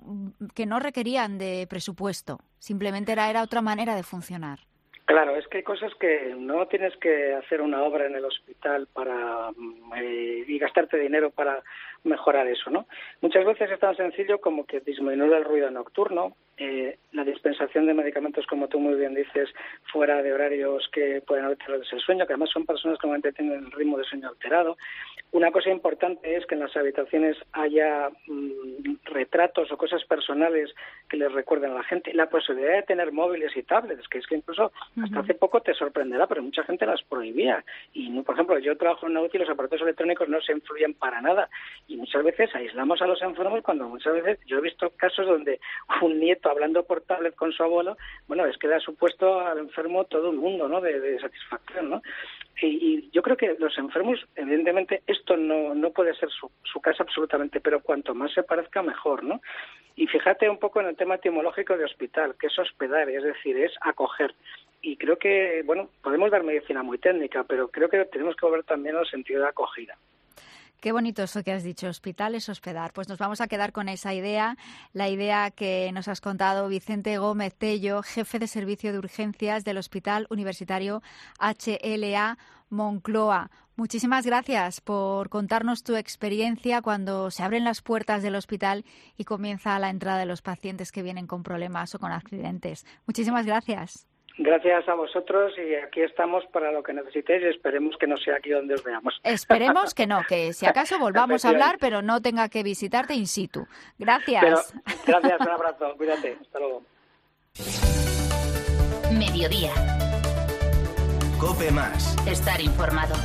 que no requerían de presupuesto. Simplemente era, era otra manera de funcionar. Claro, es que hay cosas que no tienes que hacer una obra en el hospital para eh, y gastarte dinero para mejorar eso, ¿no? Muchas veces es tan sencillo como que disminuir el ruido nocturno, eh, la dispensación de medicamentos, como tú muy bien dices, fuera de horarios que pueden alterarles el sueño, que además son personas que normalmente tienen el ritmo de sueño alterado. Una cosa importante es que en las habitaciones haya mmm, retratos o cosas personales que les recuerden a la gente. La posibilidad de tener móviles y tablets, que es que incluso hasta uh-huh. hace poco te sorprenderá, pero mucha gente las prohibía. Y, por ejemplo, yo trabajo en una U C I y los aparatos electrónicos no se influyen para nada. Y muchas veces aislamos a los enfermos cuando muchas veces yo he visto casos donde un nieto hablando por tablet con su abuelo, bueno, es que da supuesto al enfermo todo un mundo, ¿no?, de, de satisfacción, ¿no? Y, y yo creo que los enfermos, evidentemente, esto no, no puede ser su, su casa absolutamente, pero cuanto más se parezca, mejor, ¿no? Y fíjate un poco en el tema etimológico de hospital, que es hospedar, es decir, es acoger. Y creo que, bueno, podemos dar medicina muy técnica, pero creo que tenemos que volver también al sentido de acogida. Qué bonito eso que has dicho, hospital es hospedar. Pues nos vamos a quedar con esa idea, la idea que nos has contado Vicente Gómez Tello, jefe de servicio de urgencias del Hospital Universitario H L A Moncloa. Muchísimas gracias por contarnos tu experiencia cuando se abren las puertas del hospital y comienza la entrada de los pacientes que vienen con problemas o con accidentes. Muchísimas gracias. Gracias a vosotros y aquí estamos para lo que necesitéis y esperemos que no sea aquí donde os veamos. Esperemos que no, que si acaso volvamos a hablar, pero no tenga que visitarte in situ. Gracias. Pero, gracias, un abrazo, cuídate, hasta luego. Mediodía. COPE más. Estar informado.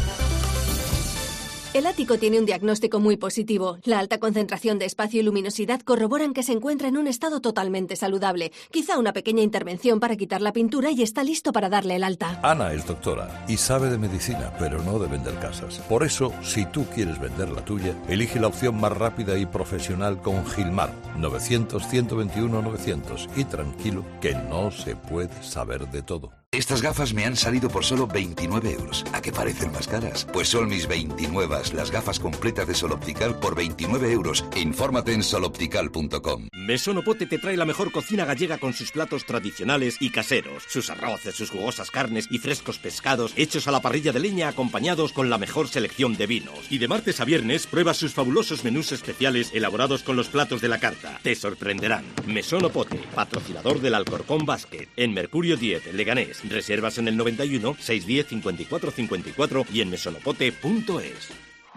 El ático tiene un diagnóstico muy positivo. La alta concentración de espacio y luminosidad corroboran que se encuentra en un estado totalmente saludable. Quizá una pequeña intervención para quitar la pintura y está listo para darle el alta. Ana es doctora y sabe de medicina, pero no de vender casas. Por eso, si tú quieres vender la tuya, elige la opción más rápida y profesional con Gilmar. novecientos, ciento veintiuno, novecientos. Y tranquilo, que no se puede saber de todo. Estas gafas me han salido por solo veintinueve euros. ¿A qué parecen más caras? Pues son mis veintinueve, las gafas completas de Sol Optical por veintinueve euros. Infórmate en sol optical punto com. Mesón Opote te trae la mejor cocina gallega con sus platos tradicionales y caseros. Sus arroces, sus jugosas carnes y frescos pescados hechos a la parrilla de leña acompañados con la mejor selección de vinos. Y de martes a viernes prueba sus fabulosos menús especiales elaborados con los platos de la carta. Te sorprenderán. Mesón Opote, patrocinador del Alcorcón Basket, en Mercurio diez, Leganés. Reservas en el noventa y uno, seiscientos diez, cincuenta y cuatro cincuenta y cuatro y en mesonopote punto es.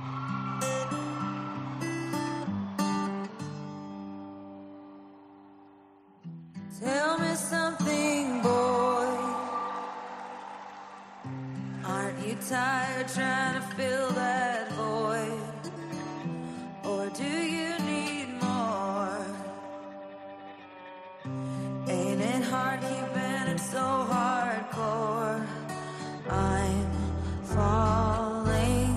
Tell me something, boy. Aren't you tired trying to fill that void? Or do you need more? Ain't it hard keeping it so hardcore? I'm falling.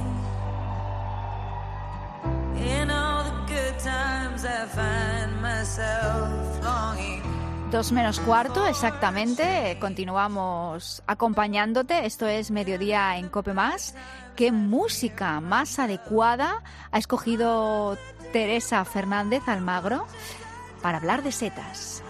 In all the good times I find myself longing. Dos menos cuarto, exactamente. Continuamos acompañándote. Esto es Mediodía en COPE más. ¿Qué música más adecuada ha escogido Teresa Fernández Almagro? para hablar de setas.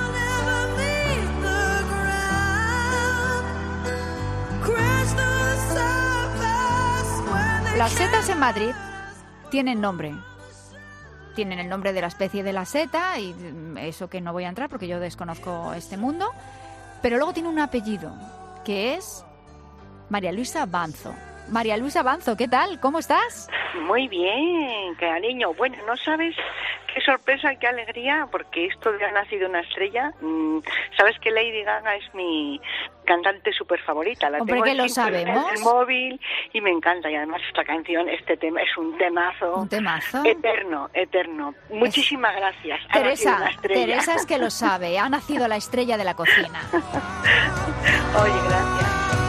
Las setas en Madrid tienen nombre. Tienen el nombre de la especie de la seta y eso que no voy a entrar porque yo desconozco este mundo. Pero luego tiene un apellido que es María Luisa Banzo. María Luisa Banzo, ¿qué tal? ¿Cómo estás? Muy bien, cariño. Bueno, no sabes qué sorpresa, qué alegría, porque esto de ha nacido una estrella. Sabes que Lady Gaga es mi cantante súper favorita. La Hombre, tengo que en lo el sabemos. en el móvil y me encanta. Y además esta canción, este tema es un temazo. Un temazo. Eterno, eterno. Muchísimas es... gracias. Ha Teresa, una estrella. Teresa es que lo sabe. Ha nacido la estrella de la cocina. Oye, gracias.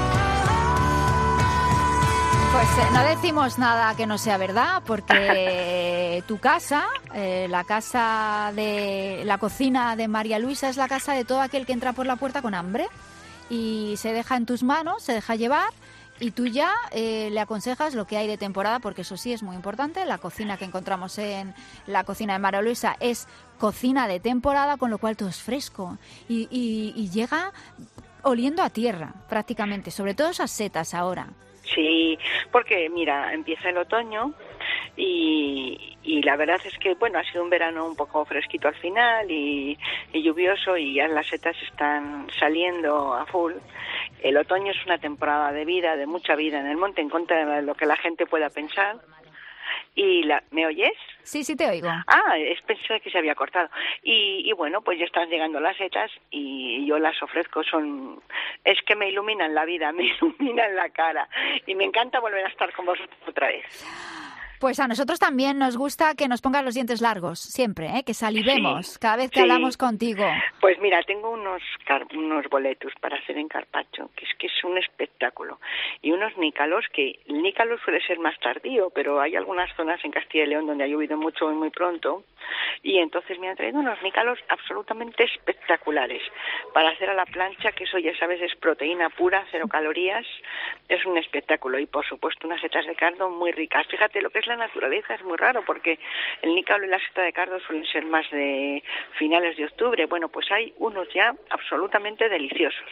Pues eh, no decimos nada que no sea verdad, porque tu casa, eh, la casa de la cocina de María Luisa, es la casa de todo aquel que entra por la puerta con hambre y se deja en tus manos, se deja llevar y tú ya eh, le aconsejas lo que hay de temporada, porque eso sí es muy importante. La cocina que encontramos en la cocina de María Luisa es cocina de temporada, con lo cual todo es fresco y, y, y llega oliendo a tierra prácticamente, sobre todo esas setas ahora. Sí, porque mira, empieza el otoño y, y la verdad es que, bueno, ha sido un verano un poco fresquito al final y, y lluvioso y ya las setas están saliendo a full. El otoño es una temporada de vida, de mucha vida en el monte, en contra de lo que la gente pueda pensar. Y la, ¿me oyes? Sí, sí te oigo. Ah, es pensé que se había cortado. Y, y bueno, pues ya están llegando las setas y yo las ofrezco. Son, es que me iluminan la vida, me iluminan la cara. Y me encanta volver a estar con vosotros otra vez. Pues a nosotros también nos gusta que nos pongas los dientes largos, siempre, ¿eh? Que salivemos sí, cada vez que sí. hablamos contigo. Pues mira, tengo unos car- unos boletus para hacer en carpaccio, que es que es un espectáculo. Y unos nícalos, que el nícalo suele ser más tardío, pero hay algunas zonas en Castilla y León donde ha llovido mucho y muy pronto. Y entonces me han traído unos nícalos absolutamente espectaculares para hacer a la plancha, que eso ya sabes es proteína pura, cero calorías. Es un espectáculo. Y por supuesto unas setas de cardo muy ricas. Fíjate lo que es la naturaleza, es muy raro porque el nícalo y la seta de cardo suelen ser más de finales de octubre. Bueno, pues hay unos ya absolutamente deliciosos.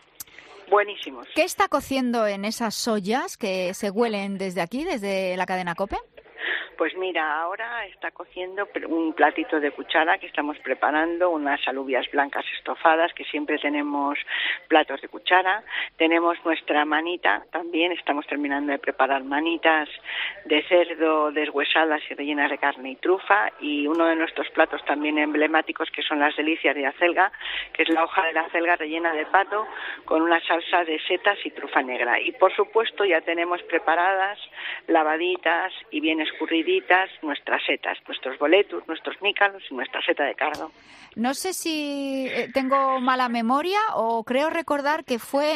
Buenísimos. ¿Qué está cociendo en esas ollas que se huelen desde aquí, desde la cadena COPE? Pues mira, ahora está cociendo un platito de cuchara que estamos preparando, unas alubias blancas estofadas, que siempre tenemos platos de cuchara. Tenemos nuestra manita, también estamos terminando de preparar manitas de cerdo deshuesadas y rellenas de carne y trufa. Y uno de nuestros platos también emblemáticos, que son las delicias de acelga, que es la hoja de la acelga rellena de pato con una salsa de setas y trufa negra. Y por supuesto ya tenemos preparadas, lavaditas y bien escurriditas, nuestras setas, nuestros boletus, nuestros nícalos y nuestra seta de cardo. No sé si tengo mala memoria o creo recordar que fue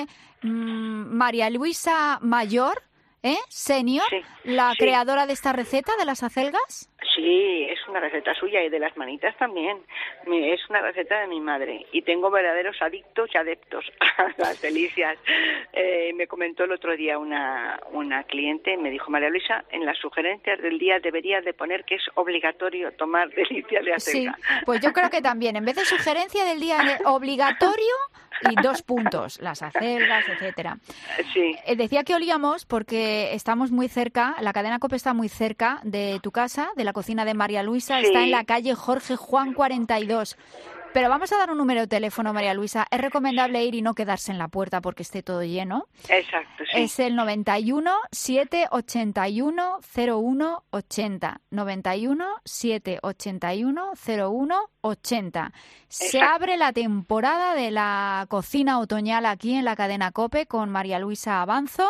mmm, María Luisa Mayor, ¿eh? Senior, sí, la sí. creadora de esta receta de las acelgas. Sí, es una receta suya y de las manitas también. Es una receta de mi madre y tengo verdaderos adictos y adeptos a las delicias. Eh, me comentó el otro día una, una cliente, me dijo, María Luisa, en las sugerencias del día deberías de poner que es obligatorio tomar delicias de acelga. Sí, pues yo creo que también, en vez de sugerencia del día obligatorio y dos puntos, las acelgas, etcétera. Sí. Eh, decía que olíamos porque estamos muy cerca, la cadena COPE está muy cerca de tu casa, de la cocina de María Luisa, sí. Está en la calle Jorge Juan cuarenta y dos. Pero vamos a dar un número de teléfono, María Luisa. Es recomendable ir y no quedarse en la puerta porque esté todo lleno. Exacto, sí. Es el noventa y uno, setecientos ochenta y uno, cero uno ochenta. noventa y uno, setecientos ochenta y uno, cero uno ochenta. Se abre la temporada de la cocina otoñal aquí en la cadena COPE con María Luisa Banzo.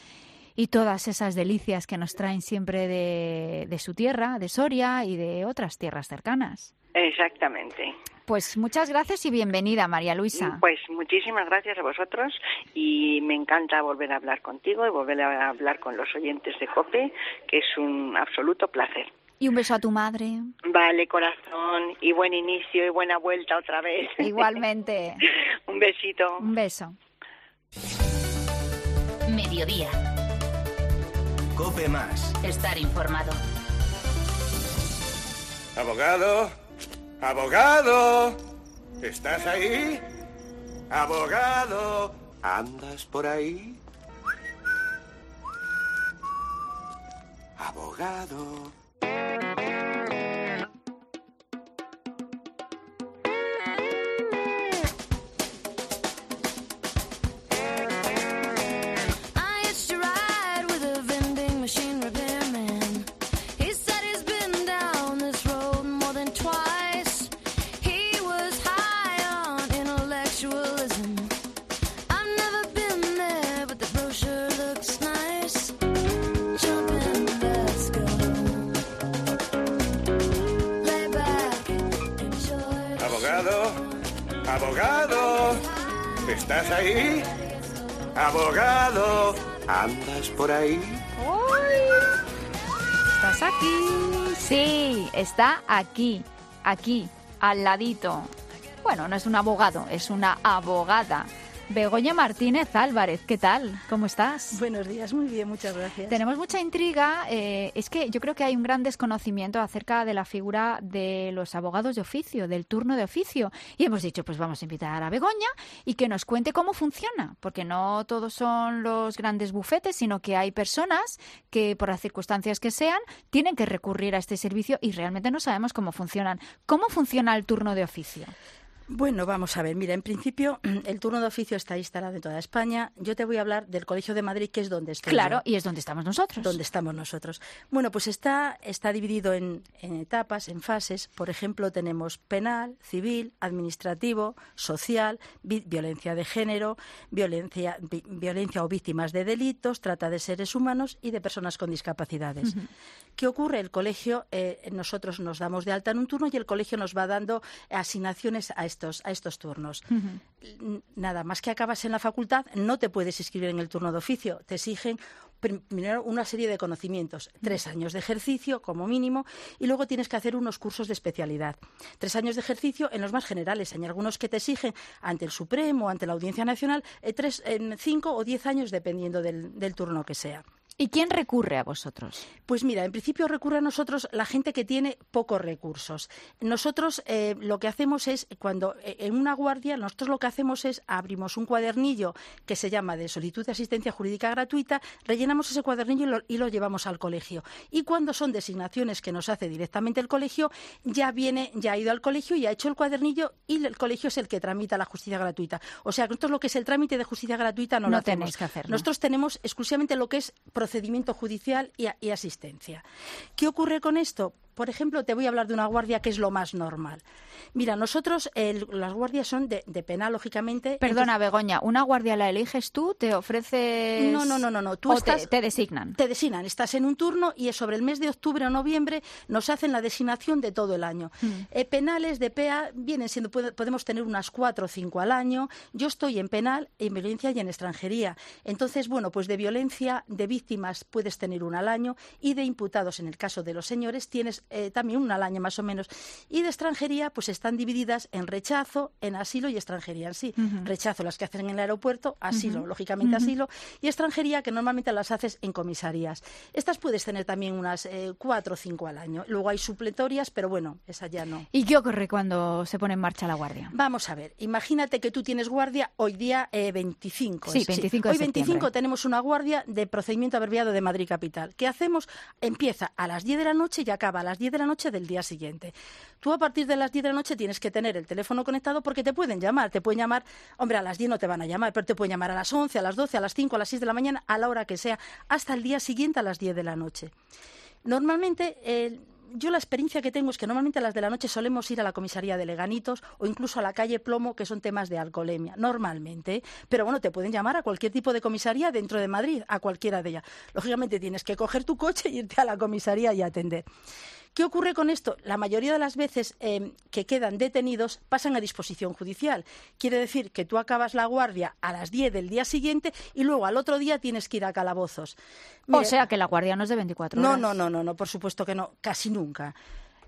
Y todas esas delicias que nos traen siempre de, de su tierra, de Soria y de otras tierras cercanas. Exactamente. Pues muchas gracias y bienvenida, María Luisa. Pues muchísimas gracias a vosotros y me encanta volver a hablar contigo y volver a hablar con los oyentes de COPE, que es un absoluto placer. Y un beso a tu madre. Vale, corazón, y buen inicio y buena vuelta otra vez. Igualmente. Un besito. Un beso. Mediodía. COPE más. Estar informado. Abogado, Abogado, ¿estás ahí? Abogado, ¿andas por ahí? Abogado. Abogado, ¿estás ahí? Abogado, ¿andas por ahí? ¿Estás aquí? Sí, está aquí, aquí, al ladito. Bueno, no es un abogado, es una abogada. Begoña Martínez Álvarez, ¿qué tal? ¿Cómo estás? Buenos días, muy bien, muchas gracias. Tenemos mucha intriga, eh, es que yo creo que hay un gran desconocimiento acerca de la figura de los abogados de oficio, del turno de oficio. Y hemos dicho, pues vamos a invitar a Begoña y que nos cuente cómo funciona, porque no todos son los grandes bufetes, sino que hay personas que, por las circunstancias que sean, tienen que recurrir a este servicio y realmente no sabemos cómo funcionan. ¿Cómo funciona el turno de oficio? Bueno, vamos a ver. Mira, en principio el turno de oficio está instalado en toda España. Yo te voy a hablar del Colegio de Madrid, que es donde estoy. Claro, yo. Y es donde estamos nosotros. Donde estamos nosotros. Bueno, pues está, está dividido en, en etapas, en fases. Por ejemplo, tenemos penal, civil, administrativo, social, vi, violencia de género, violencia, vi, violencia o víctimas de delitos, trata de seres humanos y de personas con discapacidades. Uh-huh. ¿Qué ocurre? El colegio, eh, nosotros nos damos de alta en un turno y el colegio nos va dando asignaciones a estos a estos turnos. Uh-huh. Nada más que acabas en la facultad, no te puedes inscribir en el turno de oficio. Te exigen primero una serie de conocimientos, tres años de ejercicio como mínimo, y luego tienes que hacer unos cursos de especialidad. Tres años de ejercicio en los más generales. Hay algunos que te exigen ante el Supremo, ante la Audiencia Nacional, eh, tres, en cinco o diez años, dependiendo del, del turno que sea. ¿Y quién recurre a vosotros? Pues mira, en principio recurre a nosotros la gente que tiene pocos recursos. Nosotros eh, lo que hacemos es, cuando eh, en una guardia, nosotros lo que hacemos es abrimos un cuadernillo que se llama de solicitud de asistencia jurídica gratuita, rellenamos ese cuadernillo y lo, y lo llevamos al colegio. Y cuando son designaciones que nos hace directamente el colegio, ya viene, ya ha ido al colegio y ha hecho el cuadernillo y el colegio es el que tramita la justicia gratuita. O sea, nosotros lo que es el trámite de justicia gratuita no, no lo hacemos. Tenéis que hacerlo. Nosotros tenemos exclusivamente lo que es procedimiento judicial y, y asistencia. ¿Qué ocurre con esto? Por ejemplo, te voy a hablar de una guardia que es lo más normal. Mira, nosotros, el, las guardias son de, de penal, lógicamente. Perdona, entonces... Begoña, ¿una guardia la eliges tú? ¿Te ofreces...? No, no, no, no. no. Tú ¿O estás... te, te designan? Te designan. Estás en un turno y sobre el mes de octubre o noviembre nos hacen la designación de todo el año. Mm. Eh, penales de P A vienen siendo, podemos tener unas cuatro o cinco al año. Yo estoy en penal, en violencia y en extranjería. Entonces, bueno, pues de violencia, de víctimas puedes tener una al año y de imputados, en el caso de los señores, tienes eh, también una al año más o menos. Y de extranjería, pues están divididas en rechazo, en asilo y extranjería en sí. Uh-huh. Rechazo, las que hacen en el aeropuerto, asilo, uh-huh. lógicamente uh-huh. asilo, y extranjería, que normalmente las haces en comisarías. Estas puedes tener también unas eh, cuatro o cinco al año. Luego hay supletorias, pero bueno, esa ya no. ¿Y qué ocurre cuando se pone en marcha la guardia? Vamos a ver, imagínate que tú tienes guardia hoy día eh, veinticinco. Sí, veinticinco de Hoy veinticinco septiembre. Tenemos una guardia de procedimiento abreviado de Madrid Capital. ¿Qué hacemos? Empieza a las diez de la noche y acaba a las diez de la noche del día siguiente. Tú a partir de las diez de la noche tienes que tener el teléfono conectado porque te pueden llamar. Te pueden llamar, hombre, a las diez no te van a llamar, pero te pueden llamar a las once, a las doce, a las cinco, a las seis de la mañana, a la hora que sea, hasta el día siguiente a las diez de la noche. Normalmente... Eh, Yo la experiencia que tengo es que normalmente a las de la noche solemos ir a la comisaría de Leganitos o incluso a la calle Plomo, que son temas de alcoholemia, normalmente. Pero bueno, te pueden llamar a cualquier tipo de comisaría dentro de Madrid, a cualquiera de ellas. Lógicamente tienes que coger tu coche e irte a la comisaría y atender. ¿Qué ocurre con esto? La mayoría de las veces eh, que quedan detenidos pasan a disposición judicial. Quiere decir que tú acabas la guardia a las diez del día siguiente y luego al otro día tienes que ir a calabozos. Mire, o sea que la guardia no es de veinticuatro horas. No, no, no, no, no, por supuesto que no, casi nunca.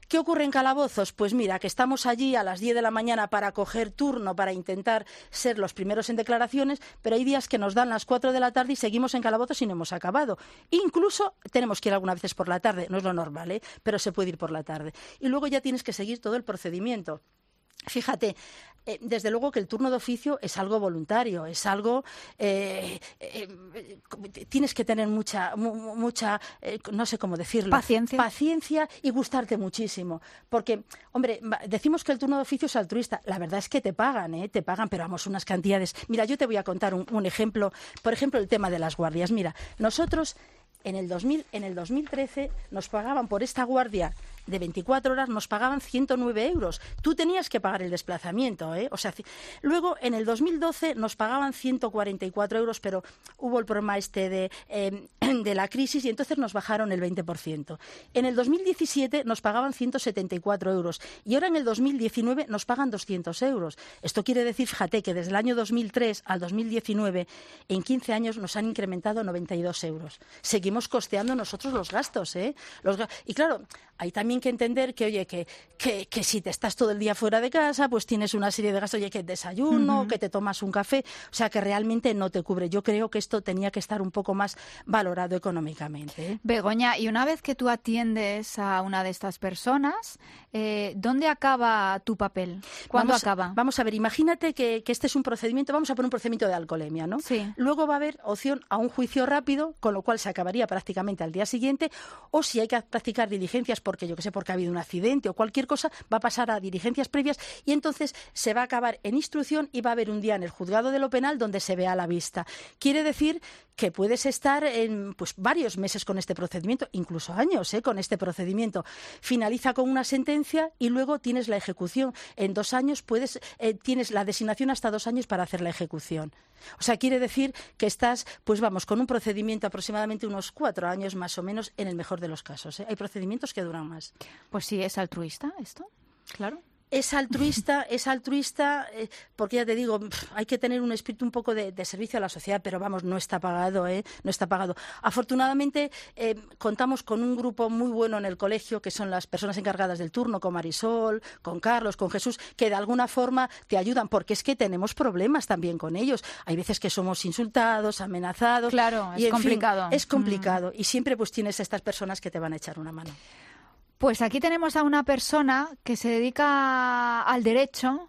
¿Qué ocurre en Calabozos? Pues mira, que estamos allí a las diez de la mañana para coger turno, para intentar ser los primeros en declaraciones, pero hay días que nos dan las cuatro de la tarde y seguimos en Calabozos y no hemos acabado. Incluso tenemos que ir algunas veces por la tarde, no es lo normal, ¿eh? Pero se puede ir por la tarde. Y luego ya tienes que seguir todo el procedimiento. Fíjate, eh, desde luego que el turno de oficio es algo voluntario, es algo... Eh, eh, eh, tienes que tener mucha, mu, mucha eh, no sé cómo decirlo... Paciencia. Paciencia y gustarte muchísimo. Porque, hombre, decimos que el turno de oficio es altruista. La verdad es que te pagan, ¿eh? Te pagan, pero vamos, unas cantidades. Mira, yo te voy a contar un, un ejemplo. Por ejemplo, el tema de las guardias. Mira, nosotros... En el, dos mil, en el dos mil trece nos pagaban por esta guardia de veinticuatro horas, nos pagaban ciento nueve euros. Tú tenías que pagar el desplazamiento, ¿eh? O sea, luego en el dos mil doce nos pagaban ciento cuarenta y cuatro euros, pero hubo el problema este de, eh, de la crisis y entonces nos bajaron el veinte por ciento. En el dos mil diecisiete nos pagaban ciento setenta y cuatro euros y ahora en el dos mil diecinueve nos pagan doscientos euros. Esto quiere decir, fíjate, que desde el año dos mil tres al dos mil diecinueve, en quince años nos han incrementado noventa y dos euros. Seguimos costeando nosotros los gastos, ¿eh? Los, y claro, hay también que entender que, oye, que, que, que si te estás todo el día fuera de casa, pues tienes una serie de gastos, oye, que desayuno, uh-huh. que te tomas un café, o sea, que realmente no te cubre. Yo creo que esto tenía que estar un poco más valorado económicamente, ¿eh? Begoña, y una vez que tú atiendes a una de estas personas, eh, ¿dónde acaba tu papel? ¿Cuándo vamos, acaba? Vamos a ver, imagínate que, que este es un procedimiento, vamos a poner un procedimiento de alcoholemia, ¿no? Sí. Luego va a haber opción a un juicio rápido, con lo cual se acabaría prácticamente al día siguiente, o si hay que practicar diligencias porque, yo que sé, porque ha habido un accidente o cualquier cosa, va a pasar a diligencias previas y entonces se va a acabar en instrucción y va a haber un día en el juzgado de lo penal donde se vea a la vista. Quiere decir que puedes estar en, pues, varios meses con este procedimiento, incluso años, ¿eh? Con este procedimiento. Finaliza con una sentencia y luego tienes la ejecución. En dos años puedes, eh, tienes la designación hasta dos años para hacer la ejecución. O sea, quiere decir que estás, pues vamos, con un procedimiento aproximadamente unos cuatro años más o menos, en el mejor de los casos, ¿eh? Hay procedimientos que duran más. Pues sí, es altruista esto, claro. Es altruista, es altruista, eh, porque ya te digo, pff, hay que tener un espíritu un poco de, de servicio a la sociedad, pero vamos, no está pagado, ¿eh? No está pagado. Afortunadamente, eh, contamos con un grupo muy bueno en el colegio, que son las personas encargadas del turno, con Marisol, con Carlos, con Jesús, que de alguna forma te ayudan, porque es que tenemos problemas también con ellos. Hay veces que somos insultados, amenazados. Claro, y, es complicado. Fin, es complicado. Mm. Y siempre pues tienes a estas personas que te van a echar una mano. Pues aquí tenemos a una persona que se dedica al derecho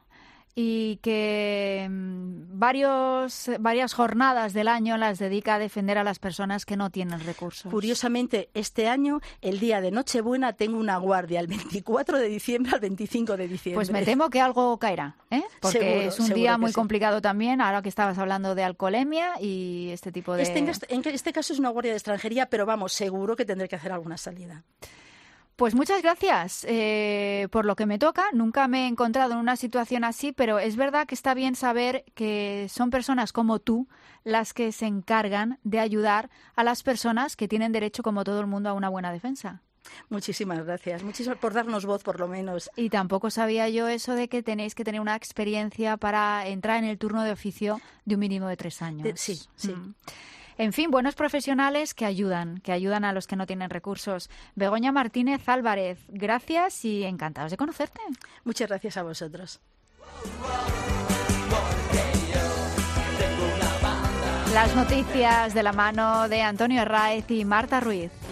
y que varios, varias jornadas del año las dedica a defender a las personas que no tienen recursos. Curiosamente, este año, el día de Nochebuena, tengo una guardia, el veinticuatro de diciembre al veinticinco de diciembre. Pues me temo que algo caerá, ¿eh? Porque seguro, es un día muy sí. complicado también, ahora que estabas hablando de alcoholemia y este tipo de... Este, en este caso es una guardia de extranjería, pero vamos, seguro que tendré que hacer alguna salida. Pues muchas gracias eh, por lo que me toca. Nunca me he encontrado en una situación así, pero es verdad que está bien saber que son personas como tú las que se encargan de ayudar a las personas que tienen derecho, como todo el mundo, a una buena defensa. Muchísimas gracias. Muchísimas por darnos voz, por lo menos. Y tampoco sabía yo eso de que tenéis que tener una experiencia para entrar en el turno de oficio de un mínimo de tres años. De, sí, sí. Mm. En fin, buenos profesionales que ayudan, que ayudan a los que no tienen recursos. Begoña Martínez Álvarez, gracias y encantados de conocerte. Muchas gracias a vosotros. Las noticias de la mano de Antonio Herráez y Marta Ruiz.